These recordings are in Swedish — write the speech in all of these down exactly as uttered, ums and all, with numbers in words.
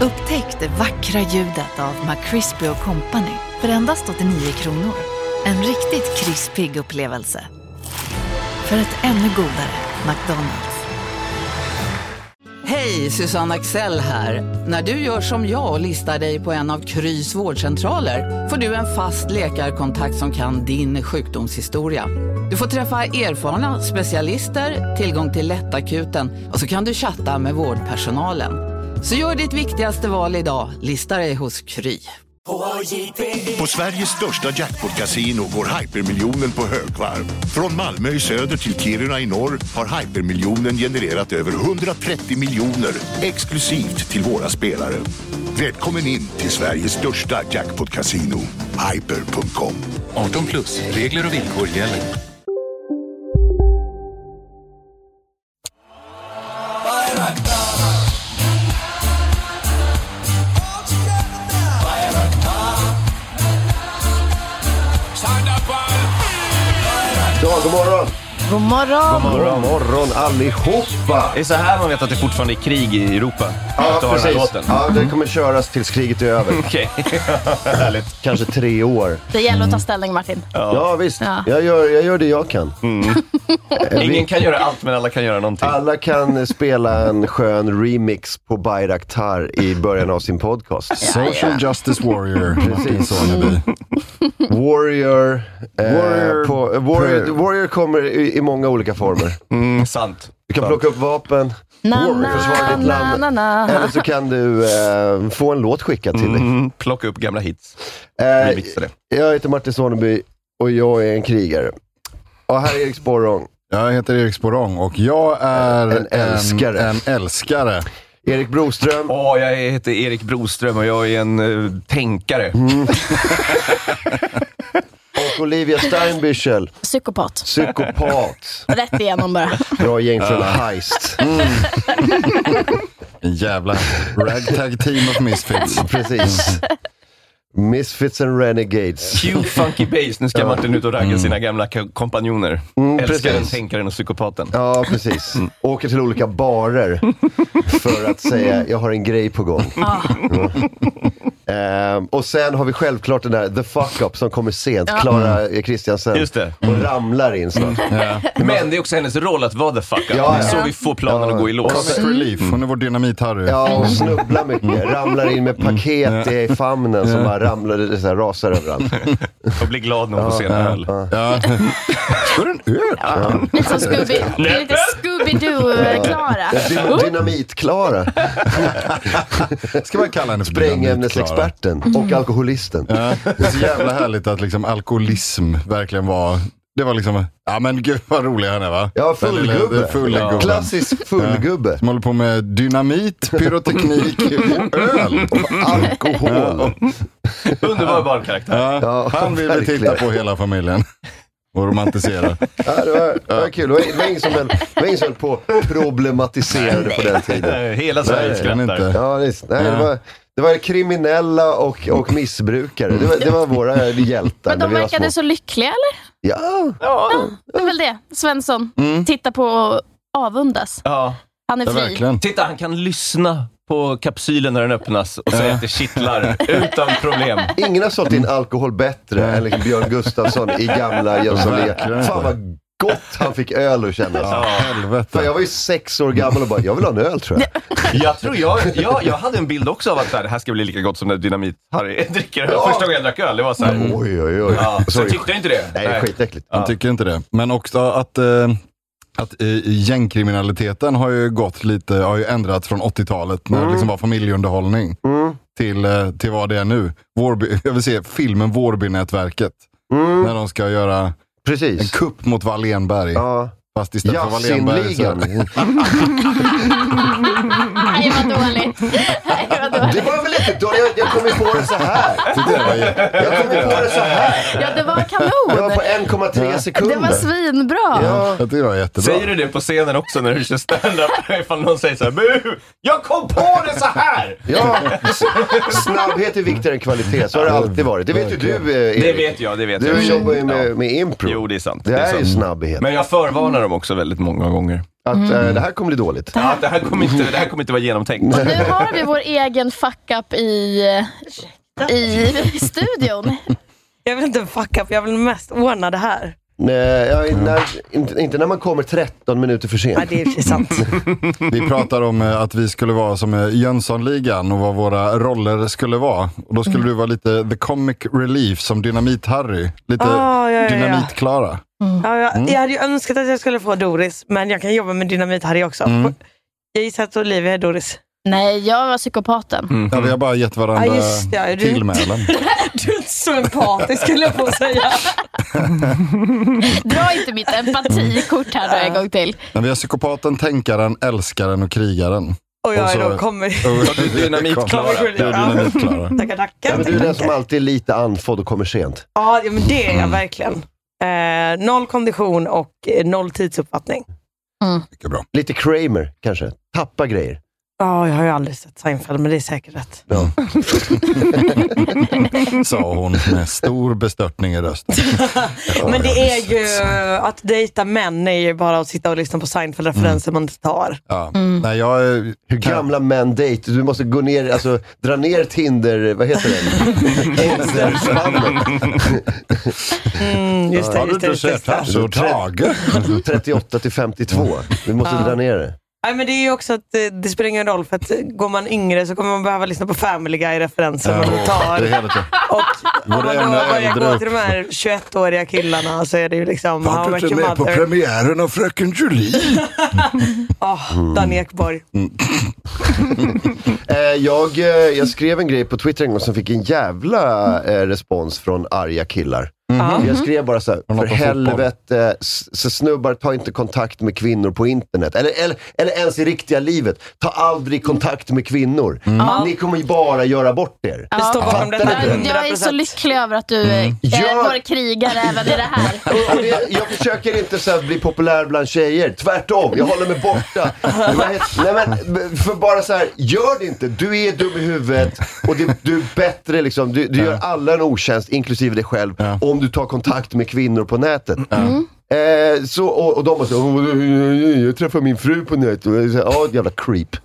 Upptäck det vackra ljudet av McCrispy och Company för endast åttionio kronor. En riktigt krispig upplevelse. För ett ännu godare McDonald's. Hej, Susanne Axel här. När du gör som jag och listar dig på en av Krys vårdcentraler får du en fast läkarkontakt som kan din sjukdomshistoria. Du får träffa erfarna specialister, tillgång till lättakuten och så kan du chatta med vårdpersonalen. Så gör ditt viktigaste val idag, listar dig hos Kry. På Sveriges största jackpot-casino går hypermiljonen på högvarv. Från Malmö i söder till Kiruna i norr har hypermiljonen genererat över hundratrettio miljoner exklusivt till våra spelare. Välkommen in till Sveriges största jackpot-casino, hyper punkt com. arton plus, regler och villkor gäller. Ja, god morgon. God morgon. God morgon, god morgon allihopa. Det är så här man vet att det fortfarande är krig i Europa. Ja, precis. Ja, det Mm. kommer köras tills kriget är över. Okej, härligt. Kanske tre år. Det gäller att ta ställning, Martin. Ja, ja visst. Ja. Jag, gör, jag gör det jag kan. Mm. Ingen kan göra allt, men alla kan göra någonting. Alla kan spela en skön remix på Bayraktar i början av sin podcast. Social Justice Warrior. Precis. Mm. Warrior. Eh, Warrior, på, Warrior, Warrior kommer i, i många olika former. Mm, sant. Du kan sant. plocka upp vapen. Na, Försvara ditt land. na, na, na. Eller så kan du eh, få en låt skickad till dig. Mm, plocka upp gamla hits. Eh, Vi det. jag heter Martin Soneby och jag är en krigare. Och här är Erik Sporrong. Jag heter Erik Sporrong och jag är En älskare. En, en älskare. Erik Broström. Åh, jag heter Erik Broström och jag är en uh, tänkare. Mm. Och Olivia Steinbüchel. Psykopat. Psykopat. Rätt igenom bara. Bra gäng från Heist. Mm. En jävla ragtag team of misfits. Precis. Misfits and Renegades. Cue funky bass. Nu ska Ja. Martin ut och ragga Mm. sina gamla k- kompanjoner. Mm, Älskaren, precis. tänkaren och psykopaten. Ja, precis. Åker till olika barer för att säga jag har en grej på gång. Ah. Mm. Ehm, och sen har vi självklart den där The Fuck Up som kommer sent. Ja. Klara Kristiansen. Just det. Och ramlar in snart. Ja. Men det är också hennes roll att vara the fuck up. Ja, Det är ja. så vi får planen Ja. att gå i lås. Comic relief. Hon är vår dynamit-Harry. Ja, och snubblar mycket. Ramlar in med paket i famnen som bara ramlar, det så här, rasar överallt. Och blir glad när hon får se en öl. Ja. Ja. Står en öl? Ja. Lite som Scooby. Lite Scooby-Doo-Klara. Dy- Dynamit-Klara. Ska man kalla henne för Sprängämnesexperten och alkoholisten. Ja, det är så jävla härligt att liksom alkoholism verkligen var... Det var liksom... Ja men gud vad rolig han är, va? Ja, fullgubbe. Fullgubbe. Klassisk fullgubbe. Som håller på med dynamit, pyroteknik och öl. Och alkohol. Underbar barnkaraktär. Ja, Ja, han vill vi verkligen. titta på hela familjen. Och romantisera. Ja, det var, det var kul. Det var, det var ingen som höll, det var ingen som höll på att problematisera det på den tiden. Hela Sverige Nej, skrattar. inte. Ja, det, nej, det, var, det var kriminella och, och missbrukare. Det var, det var våra hjältar. Men när de vi var verkade små. så lyckliga, eller? Ja, Ja. Det är väl det. Svensson. Mm. Titta på och avundas. Ja. Han är Ja, fri. verkligen. Titta, han kan lyssna på kapsylen när den öppnas och säga att det kittlar utan problem. ingen har sålt in alkohol bättre än liksom Björn Gustafsson i gamla Jönssonliga. Verkligen. Fan vad gott han fick öl att känna. Ja, helvete. Fan, jag var ju sex år gammal och bara, jag vill ha en öl tror jag. Jag tror jag, jag, jag hade en bild också av att så här, det här ska bli lika gott som när dynamit Harry dricker öl. Ja. Första gången jag drack öl, det var så här. Oj, oj, oj. Ja, så Sorry. jag tyckte inte det. Nej, det är skitäckligt. Man tycker inte det. Men också att, eh, att eh, gängkriminaliteten har ju gått lite, har ju ändrats från åttiotalet när det liksom var familjeunderhållning Mm. till, eh, till vad det är nu. Vårby, jag vill se filmen Vårbynätverket. Mm. När de ska göra en Precis. kupp mot Wallenberg. Ja. Fast istället för Wallenberg så är Jassinligan. det- Nej, vad dåligt. Nej, vad Det dåligt. var väl inte dåligt. Jag, jag kom ju på det så här. Jag kom ju på det så här. Ja, det var Det var kanon. på en komma tre sekunder. Det var svinbra. Ja. Jag tycker det var jättebra. Säger du det på scenen också när du kör stand-up? Ifall någon säger så här, "Bu, jag kom på det så här!" Ja, s- snabbhet är viktigare än kvalitet. Så har det alltid varit. Det vet ju du, eh, Erik. Det vet jag, det vet Du jag. jobbar ju med, Ja. med impro. Jo, det är sant. Det det är är ju sant. snabbhet. Men jag förvarnar dem också väldigt många gånger. Att mm. äh, det här kommer bli dåligt. Det här, ja, det här kommer inte, det här kommer inte vara genomtänkt. Och nu har vi vår egen fuck-up i, i studion. Jag vill inte fuck up, jag vill mest ordna det här. Nej, ja, när, inte, inte när man kommer tretton minuter för sent. Ja, det är sant. Vi pratar om att vi skulle vara som Jönssonligan och vad våra roller skulle vara. Och då skulle mm. du vara lite the comic relief som Dynamit-Harry. Lite oh, ja, ja, Dynamit-Klara. Mm. Ja, jag, jag hade ju önskat att jag skulle få Doris, men jag kan jobba med Dynamit-Harry också. Mm. Jag gissar att Olivia är Doris. Nej, jag var psykopaten. Mm. Ja, vi har bara gett varandra ja, just det, ja, tillmälen. Du är inte så empatisk, skulle jag få säga. Dra inte mitt empatikort här då en gång till. Men vi har psykopaten, tänkaren, älskaren och krigaren. Och jag och så, är då kommer... Dynamitklara. Dynamitklara. Tackar, tackar. Ja, men du är den som alltid är lite andfådd och kommer sent. Ja, men det är jag mm. verkligen. Eh, noll kondition och eh, noll tidsuppfattning. Mm. Mycket bra. Lite Kramer kanske. Tappa grejer. Ja, jag har ju aldrig sett Seinfeld, men det är säkert rätt. Ja. Sa hon med stor bestörtning i rösten. Men det är ju att dejta män är ju bara att sitta och lyssna på Seinfeld-referenser mm. man inte tar. Ja. Mm. Nej, jag är... Hur gamla män dejt? Du måste gå ner, alltså dra ner Tinder, vad heter det? Tinder-spannet. mm, just det, har du inte sett här så Tage? trettioåtta till femtiotvå. Vi måste ja. dra ner det. Nej, men det är ju också att det, det spelar ingen roll, för att går man yngre så kommer man behöva lyssna på Family Guy-referenser ja, man tar. Det är och om man då börjar gå till de här tjugoett-åriga killarna så är det ju liksom... Var du inte med på premiären av Fröken Julie? Åh, oh, Dan Ekborg. Mm. jag, jag skrev en grej på Twitter en gång som fick en jävla eh, respons från arga killar. Mm-hmm. Jag skrev bara så här, för helvete, så snubbar, ta inte kontakt med kvinnor på internet. Eller, eller, eller ens i riktiga livet. Ta aldrig kontakt med kvinnor. Mm. Ni kommer ju bara göra bort er. Ja. Det står bakom det där. Jag är så lycklig över att du mm. är vår krigare även i det här. Och, och det, jag försöker inte så här bli populär bland tjejer. Tvärtom, jag håller mig borta. Nej, men, för bara så här, gör det inte. Du är dum i huvudet. Och det, du är bättre liksom. Du, du gör alla en otjänst, inklusive dig själv. Ja. Om du tar kontakt med kvinnor på nätet. Mm. Eh, så, och, och de bara så, jag träffar min fru på nätet. Och jag säger, ja, jävla creep.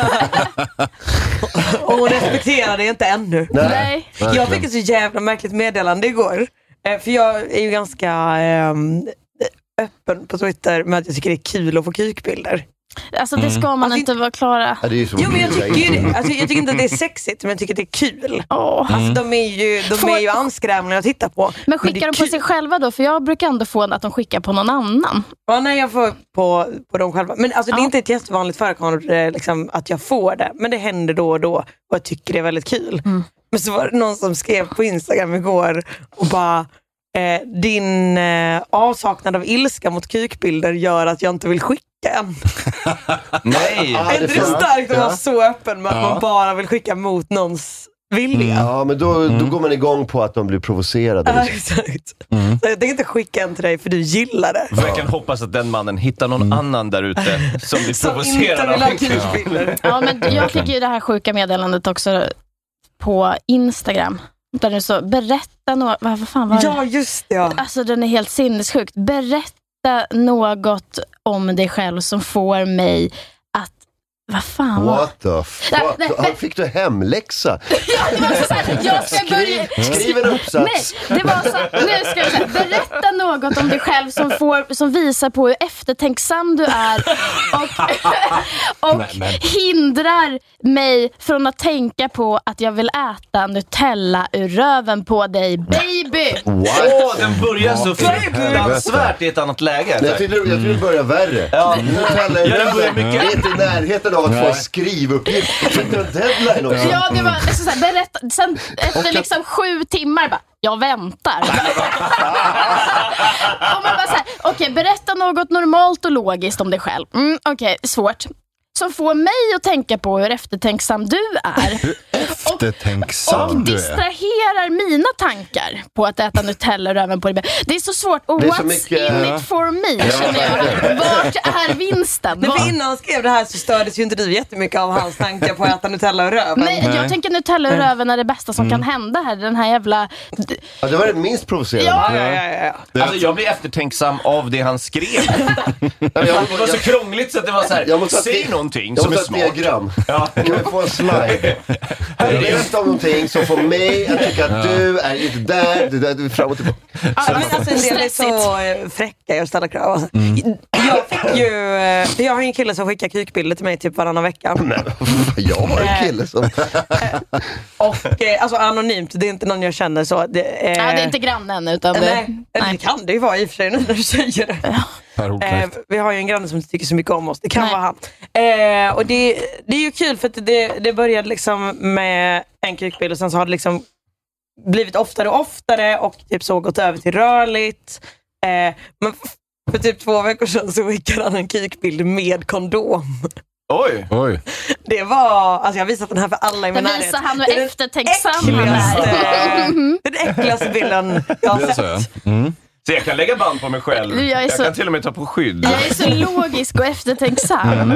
Och hon respekterar det inte ännu. Nej. Nej. Jag fick ett så jävla märkligt meddelande igår. Eh, för jag är ju ganska eh, öppen på Twitter med att jag tycker det är kul att få kukbilder. Alltså det ska man alltså, inte vara klara. Ja, det är så jo, men jag tycker, det, alltså, jag tycker inte att det är sexigt, men jag tycker det är kul. Oh. Alltså, de är ju, de Får... är ju anskrämliga att titta på. Men skickar men de på kul. sig själva då? För jag brukar ändå få att de skickar på någon annan. Ja, nej, jag får på, på dem själva. Men alltså, ja. det är inte ett jättevanligt förekommande liksom, att jag får det. Men det händer då och då. Och jag tycker det är väldigt kul. Mm. Men så var det någon som skrev på Instagram igår och bara... Eh, din eh, avsaknad av ilska mot kukbilder gör att jag inte vill skicka en. Nej. Ah, är det, det starkt att vara så öppen med att ja. man bara vill skicka mot någons vilja? Mm. Ja, men då, mm. då går man igång på att de blir provocerade. Ja, exakt. Mm. Så jag tänker inte skicka en till dig för du gillar det. Jag kan hoppas att den mannen hittar någon mm. annan där ute som blir som provocerad av kukbilder. Ja, men jag fick ju det här sjuka meddelandet också på Instagram. Där det så, berätta något, vad, vad fan var det? Ja, just det. Ja. Alltså den är helt sinnessjukt. Berätta något om dig själv som får mig att, vad fan var What the fuck? Nej, nej. Fick du hemläxa? Ja, det var så här, jag ska skriv, börja... Skriv en uppsats. Nej, det var så, nu ska jag säga, berätta något om dig själv som, får, som visar på hur eftertänksam du är och, och nej, hindrar mig från att tänka på att jag vill äta Nutella ur röven på dig, baby. Åh, oh, den börjar så fruktansvärt i ett annat läge. Jag tror det börjar värre. Ja. Nutella ur röven, det är inte i närheten av att få skrivuppgift. Deadline också. Ja, det var så här, berätta, sen efter liksom sju timmar bara, jag väntar. Och man bara så här, okej, okay, berätta något normalt och logiskt om dig själv. Mm, okej, okay, svårt. Som får mig att tänka på hur eftertänksam du är. eftertänksam och du är. distraherar mina tankar på att äta Nutella röven på det. Det är så svårt. Och what's mycket, in ja. it for me, känner jag. Vart är vinsten? Men för innan han skrev det här så stördes ju inte du jättemycket av hans tankar på att äta Nutella och röven. Nej, jag Nej. tänker Nutella och röven är det bästa som kan hända här. Den här jävla... Ja, det var det minst provocerande. Ja. Ja, ja, ja, ja. Alltså jag blir eftertänksam av det han skrev. Jag, Det var så krångligt så att det var så här. Jag måste ha säg ett- någonting jag som är måste ha ett smart. diagram. Ja. Kan vi få en slide? Berätta om någonting som får mig att tycka att du är inte där, du är där, fram och tillbaka. Ja, men alltså en del är så eh, fräcka i att ställa krav. Alltså, Jag fick ju, eh, jag har en kille som skickar kukbilder till mig typ varannan vecka. Jag har en kille som... Och eh, alltså anonymt, det är inte någon jag känner så. Det, eh, Ja, det är inte grannen utan det... Nej, det kan det ju vara i och för sig nu när du säger det. Eh, vi har ju en granne som tycker så mycket om oss. Det kan Nej. vara han. Eh, och det, det är ju kul för att det, det började liksom med en kukbild och sen så har det liksom blivit oftare och oftare och typ så gått över till rörligt. Eh, men för typ två veckor sedan så skickade han en kukbild med kondom. Oj. Oj. Det var, alltså jag har visat den här för alla i min Det närhet. visar han hur Det är den eftertänksam han äckligaste, är. den äckligaste bilden jag har Det är sett. så, ja. Mm. Så jag kan lägga band på mig själv. Jag Jag, är så- kan till och med ta på skydd. Jag är så logisk och eftertänksam.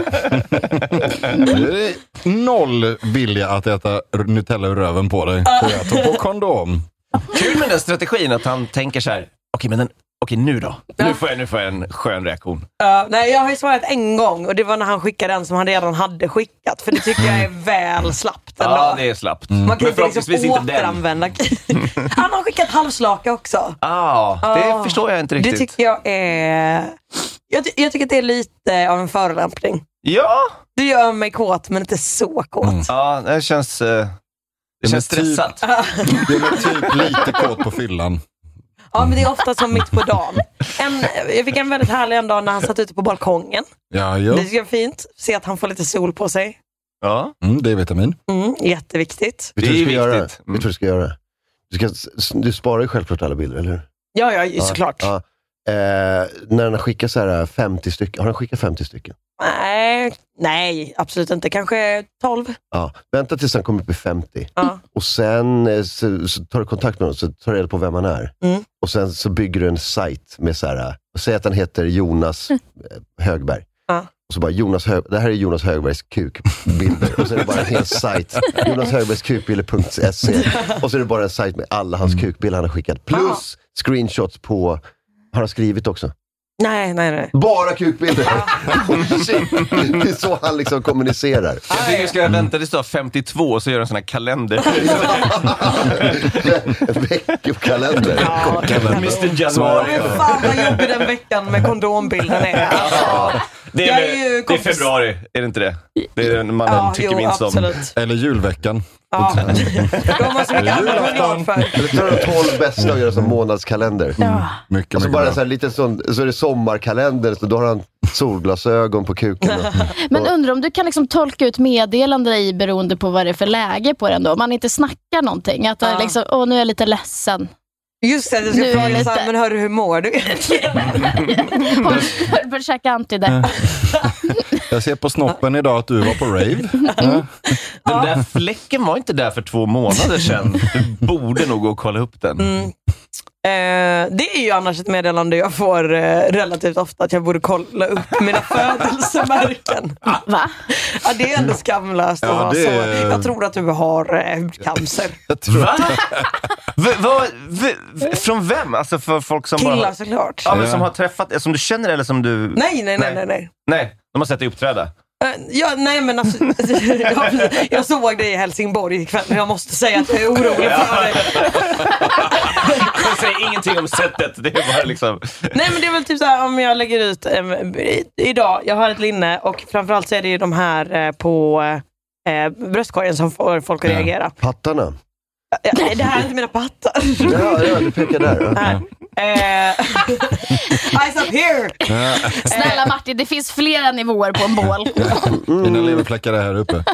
Det är noll vilja att äta Nutella ur röven på dig. Så jag tog på kondom. Kul med den strategin att han tänker så här. Okej, men den, okej nu då. Nu får jag, nu får jag en skön reaktion. Ja, nej, jag har ju svarat en gång och det var när han skickade den som han redan hade skickat. För det tycker jag är väl slappt ändå. Ja, det är slappt. Man kan Men inte liksom förhoppningsvis inte den. återanvända. Han har skickat halvslaka också. Ah, det Ja. förstår jag inte Det riktigt. tycker jag är... Jag, ty- jag tycker att det är lite av en förolämpning. Ja. Du gör mig kåt men inte så kåt. Mm. Ja, det känns, eh, det känns men typ- stressat. Det är väl typ lite kåt på fyllan. Ja, men det är ofta som mitt på dagen. En, jag fick en väldigt härlig en dag när han satt ute på balkongen. Ja, jo. Det tycker jag är fint. Se att han får lite sol på sig. Ja. Mm, det är vitamin. Mm, jätteviktigt. Vet du vad du ska Det är göra? viktigt. Vet du vad du ska göra? Du, ska, du sparar ju självklart alla bilder, eller hur? Ja, ja, såklart. Ja. Eh, när han skickar så här femtio stycken, har han skickat femtio stycken? Nej, nej, absolut inte. Kanske tolv. Ja. Vänta tills han kommer upp i femtio. Ja. Och sen eh, så, så tar du kontakt med honom, så tar du reda på vem han är. Mm. Och sen så bygger du en sajt med så här, och säg att han heter Jonas eh, Högberg. Ja. Och så bara, Jonas Hög, det här är Jonas Högbergs kukbilder. Och så är det bara en hel sajt. Jonas Högbergs kukbilder punkt se. Och så är det bara en sajt med alla hans kukbilder han har skickat. Plus screenshots på, har han skrivit också? Nej, nej, nej. Bara kukbilder. Shit. Det är så han liksom kommunicerar. Jag tycker vi ska vänta tills du har femtiotvå och så gör en sån här kalender. Veckokalender. mister Januari. Men fan vad jobbig den veckan med kondombilden är. Alltså, Det jag är, är ju det är kompis- februari, är det inte det? Det är den mannen Ja, tycker jo, minst om. absolut. Eller julveckan. Ja. Då har man så mycket annat att vara glad för. Eller tar de tolv bästa och gör som månadskalender. Ja. Mycket, Och så mycket bara bra. så här, lite sån, så är det sommarkalender, så då har han solglasögon på kuken. Och, Men undrar om du kan liksom tolka ut meddelanden i beroende på vad det är för läge på den då. Om man inte snackar någonting. Att det är Ja. liksom, åh nu är jag lite ledsen. Just det, jag ska Nu är fråga lite- så här, men hörru, hur mår du? Har börjat käka anti där. Jag ser på snoppen idag att du var på rave. Ja. Den där fläcken var inte där för två månader sedan. Du borde nog gå och kolla upp den. Mm. Eh, det är ju annars ett meddelande jag får eh, relativt ofta, att jag borde kolla upp mina födelsemärken. Va? Ja, det är ändå skamlöst. Ja, Ja, det så, är- jag tror att du har eh, hudcancer. Jag tror Va? v- va, v- v- från vem? Alltså för folk som Killar bara... såklart. Ja, men som har träffat, som du känner eller som du... Nej, nej, nej, nej, nej. Nej, de har sett dig uppträda. Eh, Ja, nej men alltså, jag, jag såg dig i Helsingborg ikväll, men jag måste säga att jag är orolig för dig. Jag säger ingenting om sättet, det är bara liksom... Nej men det är väl typ så här om jag lägger ut eh, i- idag, jag har ett linne och framförallt så är det ju de här eh, på eh, bröstkorgen som får folk att Ja. reagera. pattarna. Ja, nej, det här är inte mina pattar. Ja, ja, du pekar där. Ja. Nej. Eh, eyes up here! Snälla Martin, det finns flera nivåer på en bål. Mina leverfläckar är här uppe.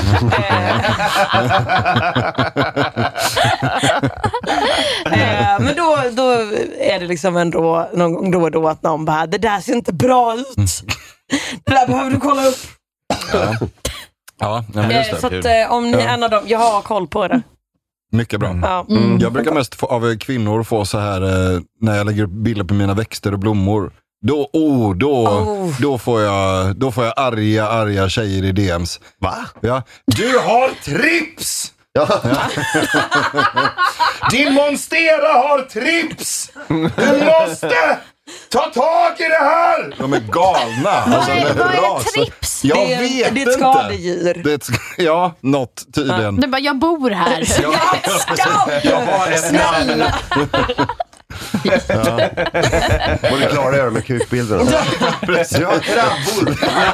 Eh, men då, då är det liksom ändå någon gång då och då att någon bara, det där ser inte bra ut. Det där behöver du kolla upp. Ja. Ja, ja men just det. Så att, eh, om ni är Ja. en av dem, jag har koll på det. Mycket bra. Ja. Mm. Jag brukar mest få, av kvinnor få så här eh, när jag lägger upp bilder på mina växter och blommor. Då, oh, då, Oh. då, får jag, då får jag arga, arga tjejer i D Ms. Va? Ja. Du har trips! Ja. Din Monstera har trips! Du måste ta tag i det här! De är galna. Alltså, Vad är, det vad är rasar. trips? Jag det, är, vet det är inte. ett skadedjur. Det är ett, ja, något tydligen. Du bara, jag bor här. Jag har ett namn. Vad du klarar att göra med kukbilderna. Du har krabbor.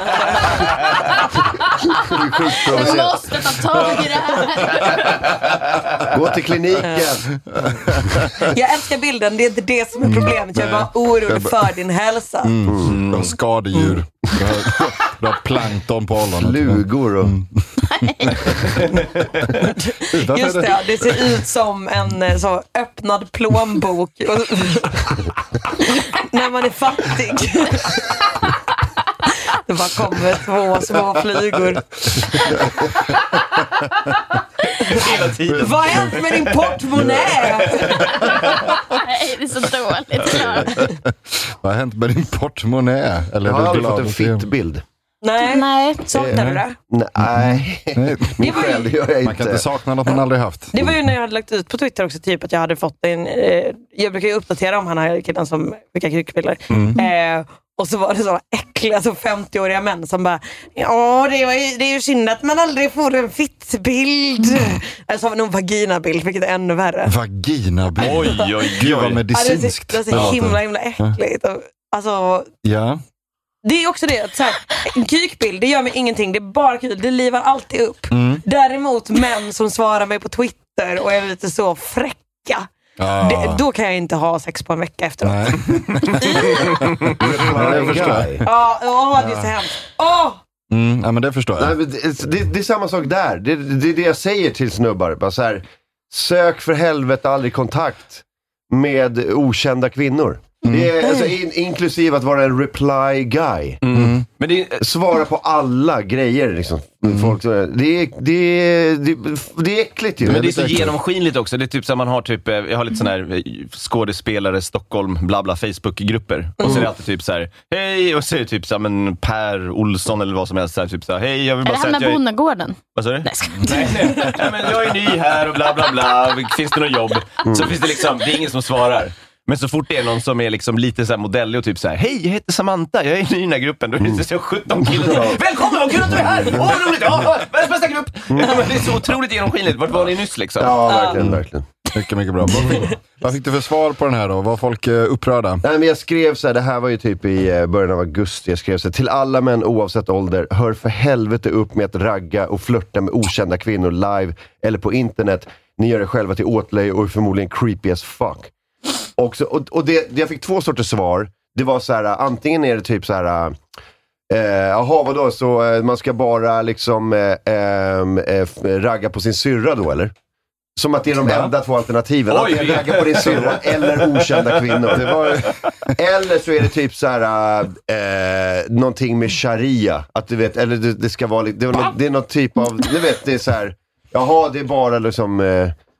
Det är Du skitprovocerande. måste ta tag i det här. Gå till kliniken. Jag älskar bilden, det är inte det som är problemet. Jag är bara orolig för din hälsa. Mm. Du har skadedjur. Du har, du har plankton på ollonet. Flugor och... Just det, ja, det ser ut som en eh, så öppnad plånbok. Och- När man är fattig. Det bara kommer två små flygor. Hela tiden. Vad har hänt med din portmonnä? Nej, det är så dåligt. Klara. Vad har hänt med din portmonnä? Eller Jag är har du aldrig glad fått en att se den? fittbild. Nej, Nej. saknar du det? Nej, Nej. min själ, det gör jag Man kan inte inte. sakna något man aldrig haft. Det var ju när jag hade lagt ut på Twitter också, typ att jag hade fått en... Eh, jag brukar ju uppdatera om han här killen som skickar kukbilder. Eh, och så var det så äckliga, så femtio-åriga män som bara, ja, det, var ju, det är ju synd att man aldrig får en fittbild. Eller så var det nog vaginabild, vilket är ännu värre. Vaginabild. Oj, oj, Gud vad oj. medicinskt. Ja, det är så, det är så himla, himla äckligt. Och, alltså... Ja. Det är också det, att så här, en kukbild, det gör mig ingenting, det är bara kul, det livar alltid upp. Mm. Däremot män som svarar mig på Twitter och är lite så fräcka, Ah. det, då kan jag inte ha sex på en vecka efteråt. Nej. Nej, jag förstår. Ja, åh, det är så hemskt. Åh! Mm, ja, men det förstår Nej, jag. men det, det, det är samma sak där. Det, det är det jag säger till snubbar. Bara så här, sök för helvete aldrig kontakt med okända kvinnor. Det är, alltså, in, inklusive att vara en reply guy. Mm. Men det är, Svara på alla grejer liksom. Folk, det, är, det, är, det, det är äckligt ju. men det är så genomskinligt också. Det är typ så här, man har typ, eh, jag har lite sån här eh, skådespelare, Stockholm, bla bla, Facebookgrupper. Och så är det alltid typ så här, hej, och så är det typ så här, men Per Olsson eller vad som helst så här, typ så här, hej, jag vill Är bara det säga här att med jag är... bondagården? Vad sa du? Nej, ska- Nej, nej, nej, men jag är ny här och bla bla bla. Finns det något jobb? Så finns det liksom, det är ingen som svarar. Men så fort det är någon som är liksom lite så här modellig och typ så här, hej, jag heter Samantha, jag är ny i den här gruppen. Då är det så sjutton killar. Välkommen, vad kul att du är här! Åh, vad roligt! Ja, världens bästa grupp! Ja, men det är så otroligt genomskinligt. Vart var ni nyss liksom? Ja, verkligen, verkligen. Mycket, mycket bra. Vad fick, vad fick du för svar på den här då? Var folk eh, upprörda? Nej, men jag skrev så här, det här var ju typ i eh, början av augusti. Jag skrev så här, till alla män oavsett ålder, hör för helvete upp med att ragga och flirta med okända kvinnor live eller på internet. Ni gör det själva till åtlöje och är förmodligen creepy as fuck. Och, så, och, och det, jag fick två sorters svar. Det var så här, antingen är det typ så här, eh, jaha vadå, så eh, man ska bara liksom eh, eh, ragga på sin syrra då eller? Som att det är de enda två alternativen. Oj, Antingen ragga på din syrra eller okända kvinnor. Det var, eller så är det typ så här, eh, någonting med sharia. Att du vet, eller det, det ska vara lite, det, är någon, det är någon typ av, du vet, det är så här, jaha det är bara liksom, eh,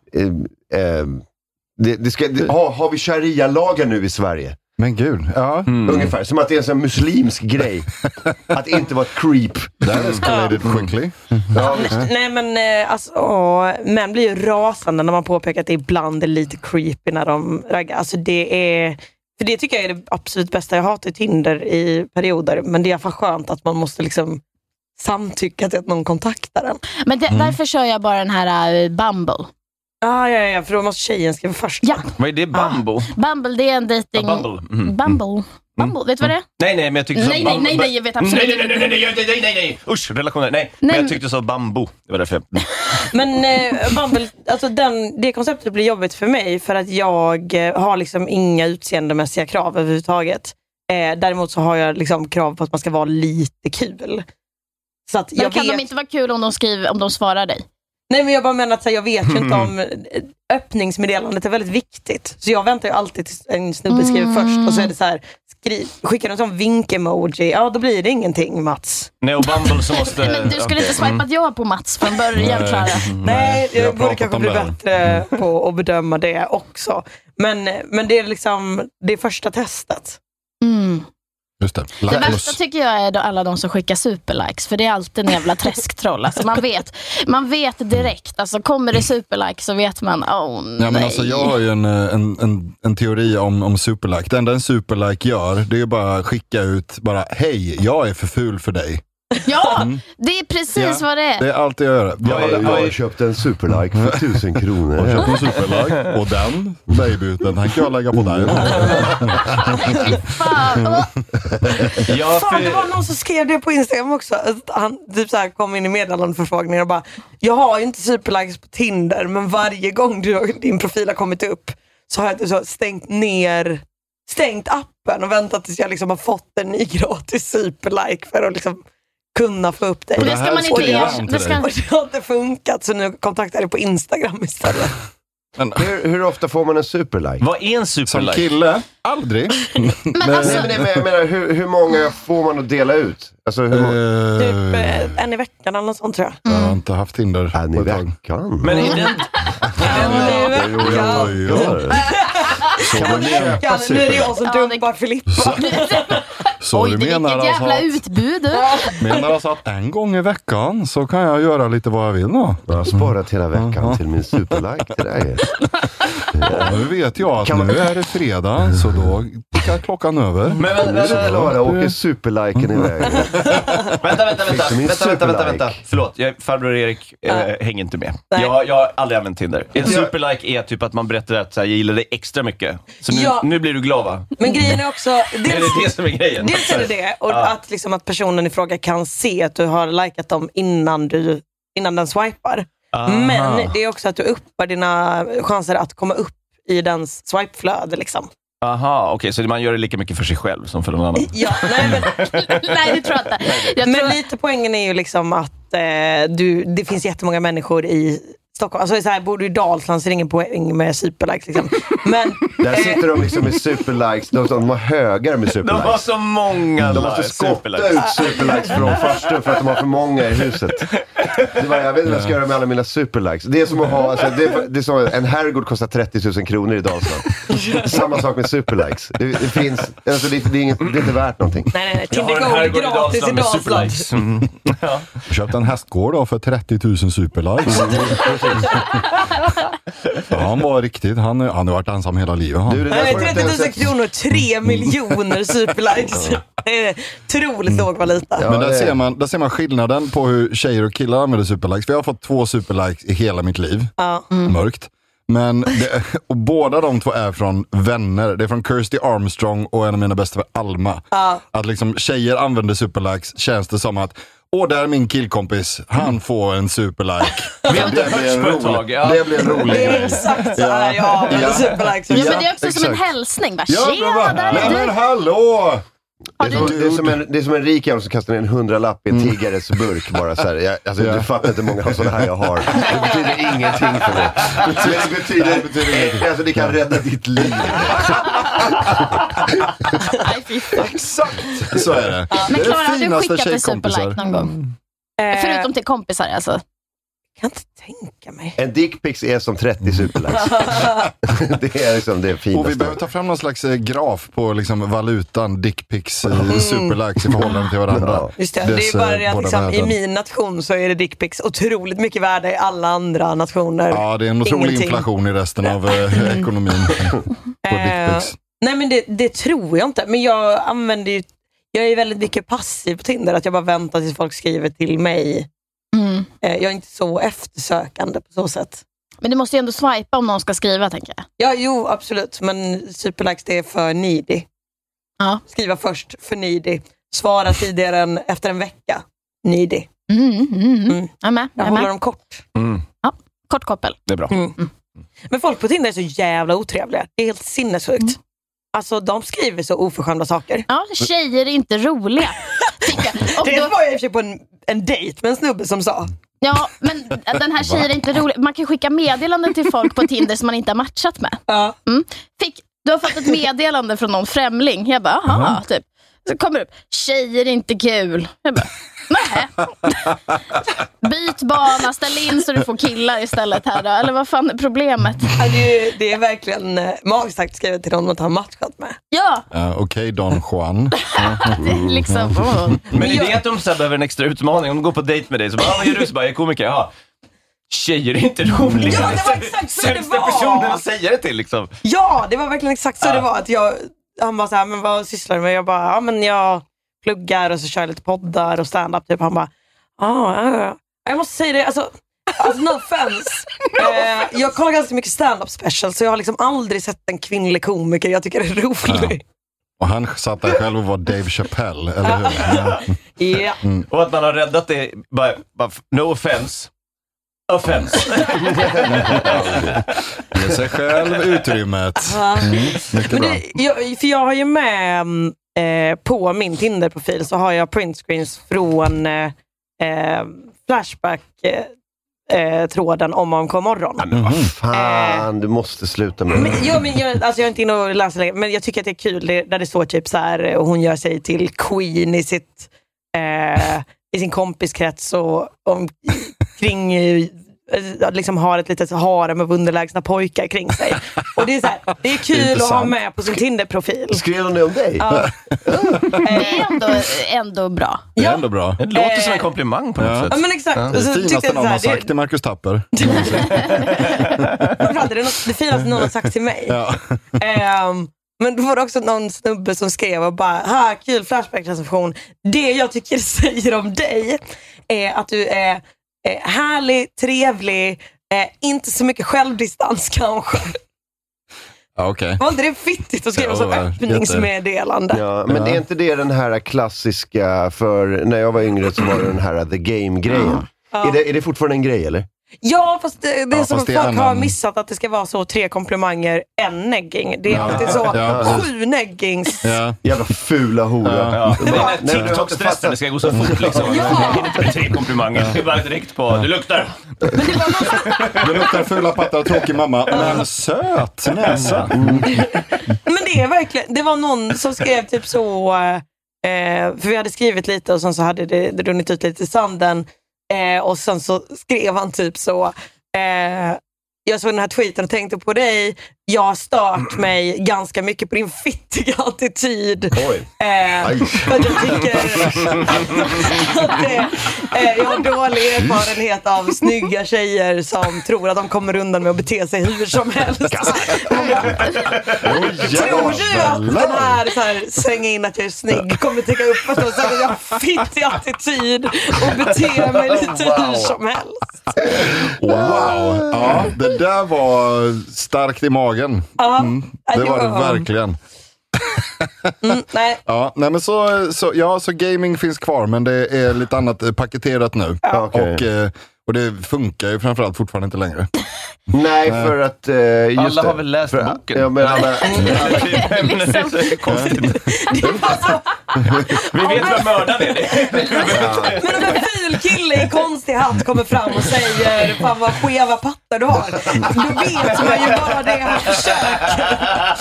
eh, eh, det, det ska, det, ha, har vi sharia-lagar nu i Sverige? Men gud, ja. Mm. Ungefär, som att det är en sån muslimsk grej. Att inte vara ett creep. That escalated quickly. Ja, Nej men eh, alltså, åh, män blir ju rasande när man påpekar att det ibland är lite creepy när de raggar. Alltså det är, för det tycker jag är det absolut bästa. Jag hatar Tinder i perioder, men det är i alla fall skönt att man måste liksom samtycka till att någon kontaktar den. Men det, därför kör jag bara den här uh, Bumble. Ah, ja, ja, för då måste tjejen skriva först. Ja, Vad är det? Bambo? Bumble det är en dating... Ja, Bumble. Mm. Bumble. Bumble, vet du vad det är? Nej, nej, men jag tyckte Nej, så nej, bambu- nej, nej, jag vet absolut nej, nej, nej, nej, nej, nej, nej, nej, nej, usch, relationer, nej. Men jag tyckte så bambu, det var därför jag... Men eh, Bumble, alltså den, det konceptet blir jobbigt för mig för att jag eh, har liksom inga utseendemässiga krav överhuvudtaget. Eh, däremot så har jag liksom krav på att man ska vara lite kul. Så att Men jag kan vet... de inte vara kul om de skriver, om de svarar dig? Nej, men jag bara menar att så här, jag vet ju inte om öppningsmeddelandet är väldigt viktigt. Så jag väntar ju alltid tills en snubbe skriver Mm. först och så är det så här, skri- skickar en sån vink-emoji, ja då blir det ingenting, Mats. Nej, och Bumble så måste... Men du skulle okay. inte swipat ja på Mats från början, Klara. Nej, jag, jag borde kanske bli det. bättre på att bedöma det också. Men, men det är liksom det är första testet. Mm. Just det. Det värsta tycker jag är då alla de som skickar superlikes, för det är alltid en jävla träsktroll. Alltså man vet, man vet direkt, alltså kommer det superlikes så vet man, åh nej. Ja, men alltså, jag har ju en, en, en, en teori om, om superlike. Det enda en superlike gör, det är bara att skicka ut bara, hej, jag är för ful för dig. Ja, det är precis Ja, vad det är. Det är allt jag gör. Jag, jag, jag har köpt en superlike för tusen kronor. Jag har köpt en superlike och den, baby, den tänker jag lägga på dig. Fan. Ja, Fan, det för... var någon som skrev det på Instagram också. Han typ så här kom in i meddelandeförfrågningar och bara, jag har ju inte superlikes på Tinder, men varje gång du, din profil har kommit upp så har jag så stängt ner stängt appen och väntat tills jag liksom har fått en ny gratis superlike för att liksom kunna få upp dig. Och det ska man inte göra. Det ska... Och det har inte funkat, så nu kontaktar jag på Instagram istället. Men, hur, hur ofta får man en superlike? Vad är en superlike? Som kille? Aldrig. Men men, alltså... nej, men jag menar, hur, hur många får man att dela ut? Alltså, hur många... Typ eh, en i veckan eller något sånt, tror jag. Jag har inte haft Tinder. En i veckan? Men är den... En i veckan. Oj, oj, oj. Kan man köpa Ja, nu är det jag som Ja, dumpar Filippa. Så Oj, du det menar vilket alltså, jävla att, utbud. menar alltså att en gång i veckan så kan jag göra lite vad jag vill då? Jag har sparat hela veckan till min superlike till dig. Ja, nu vet jag att Kan man- nu är det fredag, så då tickar klockan över. Men vänta, Nu vänta, Klara åker superliken iväg. vänta, vänta, vänta, Fick du min vänta, vänta, vänta, superlike? vänta. Förlåt, jag, farbror Erik äh, Ja. hänger inte med. Nej. Jag, jag har aldrig använt Tinder. En superlike är typ att man berättar att så här, jag gillar dig extra mycket. Så nu, Ja. nu blir du glad, va? Men grejen är också... Är det det som är grejen? Dels är det det, och Ja. att, liksom, att personen i fråga kan se att du har likat dem innan, du, innan den swipar. Aha. Men det är också att du uppar dina chanser att komma upp i dens swipeflöde. Liksom. Aha, okej, okay, så man gör det lika mycket för sig själv som för någon annan. Ja, nej, men, Nej, det tror jag inte. Jag men tror... lite poängen är ju liksom att eh, du, det finns jättemånga människor i Stockholm. Alltså så här, bor du i Dalsland så är det ingen poäng med superlikes. Liksom. Men, Där sitter de liksom med superlikes. De, de har högar med De har superlikes. så många De måste likes, skotta superlikes. ut superlikes från farstun för att de har för många i huset. Det var, jag vet inte vad jag ska göra med alla mina superlikes. Det är som att ha, alltså, det är, det är som, en herrgård kostar trettio tusen kronor i Dalsland. Samma sak med superlikes. Det, det finns, alltså det, det, är inget, det är inte värt någonting. nej, nej, nej. Jag har Tinder en Gold herrgård i gratis i Dalsland med Dalsland. superlikes. Mm. Ja. Jag köpte en hästgård då för trettio tusen superlikes. Ja, han var riktigt, han, han har varit ensam hela livet. Han. Du, det där Nej, får du inte trettio ens tusen kronor, tre miljoner superlikes. Det är otroligt låg valuta. Ja, Men där det- ser, man, där ser man skillnaden på hur tjejer och killar använder superlikes. För jag har fått två superlikes i hela mitt liv. Ja. Mörkt. Men det, och båda de två är från vänner. Det är från Kirsty Armstrong och en av mina bästa vänner, Alma. Ja. Att liksom tjejer använder superlikes, känns det som att åh, där är min killkompis, han får en superlike. Vi har inte Det blir hörts en på ett rolig, tag. Ja. det blir en rolig Det är grej. exakt så här jag använder Ja. superlikes. Ja, Ja, men det är också som en exakt. hälsning. Bara, Ja, tjena, bra, där nej är men du. hallå! Det är, som, det, är som en, det är som en rik jävel som kastar ner en hundralapp i en tiggares burk bara så här. Jag, alltså, Ja. Du fattar inte hur många av sådana här jag har. Det betyder ingenting för mig. Det betyder, det betyder ingenting. Alltså, det kan rädda ditt liv. Nej, fy fan. Exakt, så är det. Men Det är Klara, det har du finaste skickat en tjejkompisar. superlike någon gång? Eh, Förutom till kompisar alltså. Jag kan inte tänka mig. En dickpics är som trettio superlikes. Det är liksom det Och vi finaste. behöver ta fram någon slags eh, graf på liksom valutan, dickpics, eh, superlikes i förhållande till varandra. Ja. Just det, det är Dess, bara eh, det att båda liksom, i världen. min nation så är det dickpics otroligt mycket värde i alla andra nationer. Ja, det är en otrolig Ingenting. inflation i resten av eh, ekonomin på Eh, dickpics. Nej, men det, det tror jag inte. Men jag använder ju, jag är väldigt mycket passiv på Tinder, att jag bara väntar tills folk skriver till mig. Mm. Eh, jag är inte så eftersökande på så sätt. Men du måste ju ändå swipa om någon ska skriva, tänker jag. Ja, jo, absolut. Men superlikes, det är för needy. Ja. Skriva först, för needy. Svara tidigare än efter en vecka. Needy. Mm, mm, mm. Mm. Jag är med. Jag Jag är håller med. dem kort. Mm, Kort koppel. det är bra. Mm. Men folk på Tinder är så jävla otrevliga. Det är helt sinnessjukt. Mm. Alltså, de skriver så oförskämda saker. Ja, tjejer är inte roliga. tycker jag. Och Det då, var jag i och för sig på en, en dejt med en snubbe som sa. ja, men den här tjejen är inte rolig. Man kan skicka meddelanden till folk på Tinder som man inte har matchat med. Ja. Mm. Fick Du har fått ett meddelande från någon främling. Jag bara, aha, mm. typ. Så kommer det upp, tjejer är inte kul. Jag bara, nej. Byt bana, ställ in så du får killar istället här då. Eller vad fan är problemet? Ja, det, är, det är verkligen eh, magstarkt skrivet till någon att ha matchat med. Ja. Uh, Okej, okay, Don Juan. Det är liksom, oh. Men det är det att de så behöver en extra utmaning. Om de går på dejt med dig så bara, vad gör du? Så bara, jag är komiker, ja. Tjejer är inte roliga. Ja, det var exakt så det var. Sämsta personen att säga det till liksom. Ja, det var verkligen exakt så ja. det var. Att jag, han bara så här, men vad sysslar du med? Jag bara, ja men jag pluggar och så kör jag lite poddar och stand-up typ. Han bara, ah, ja, ja. Jag måste säga det, alltså, alltså no offense. eh, jag kollar ganska mycket stand-up special, så jag har liksom aldrig sett en kvinnlig komiker jag tycker är rolig. Ja. Och han satt där själv och var Dave Chappelle, eller hur? Ja. Mm. Och att man har räddat det, bara, bara no offense. Offense. Ge sig själv utrymmet. Mm. Mycket Men bra. Det, jag, för jag har ju med eh, på min Tinder-profil så har jag printscreens från eh, Flashback eh, tråden om om kom morgon. Ja, men vad fan, du måste sluta med det. Men, ja, men jag, alltså jag är inte inne och läser längre, men jag tycker att det är kul det, där det står typ så här, och hon gör sig till queen i sitt eh, i sin kompiskrets och om, kring liksom har ett litet harem av underlägsna pojkar kring sig. Och det är så här, det är kul det är att ha med på sin Tinder-profil. Skrev hon det om dig? Ja. Det är ändå, ändå bra. Det är ändå bra. Det låter som en komplimang på något ja. sätt. Ja, men exakt. Ja. Det finaste någon har sagt till Marcus Tapper. det, är något, det finaste någon har sagt till mig. Ja. Um, men då var det också någon snubbe som skrev och bara, ha, kul Flashback-recension. Det jag tycker säger om dig är att du är eh, härlig, trevlig, eh, inte så mycket självdistans kanske. Ja, okay. Var inte det fittigt att skriva ja, som öppningsmeddelande? Ja, men ja. Är inte det den här klassiska, för när jag var yngre så var det den här The Game-grejen. Ja. Är, det, är det fortfarande en grej, eller? Ja, fast det, det är ja, som att folk annan... har missat att det ska vara så tre komplimanger, en negging. Det är ja. alltid så, ja, sju neggings. Ja. Jävla fula hora. Ja. Ja. Det är TikTok-stressen, det ska gå så fort liksom. Ja. Det är inte med tre komplimanger, det är bara direkt på, du luktar. Men det var du luktar fula pattar och tråkig mamma, men söt näsa. Mm. Men det är verkligen, det var någon som skrev typ så, eh, för vi hade skrivit lite och sen så hade det, det runnit ut lite i sanden. Eh, och sen så skrev han typ så, eh, jag såg den här tweeten och tänkte på dig, jag har stört mig ganska mycket på din fittiga attityd. Oj. Eh, för att jag tycker att det, eh, jag har dålig erfarenhet av snygga tjejer som tror att de kommer undan med att bete sig hur som helst. Tror du att den här, så här slänga in att jag är snygg kommer täcka upp att jag har fittig attityd och beter mig lite wow. hur som helst? Wow, ja, det där var starkt i magen. Mm, det var det verkligen. Mm, nej. Ja, nej men så, så, ja, så gaming finns kvar, men det är lite annat paketerat nu. Ja, okay. och, och det funkar ju framförallt fortfarande inte längre. Nej, för att... Uh, just alla det. har väl läst för, boken? Ja, men alla... liksom. Det är konstigt. Vi vet vad mördaren är. Ja. Men om en ful kille i konstig hatt kommer fram och säger, fan vad skeva pattar du har, då vet man ju bara det han försöker.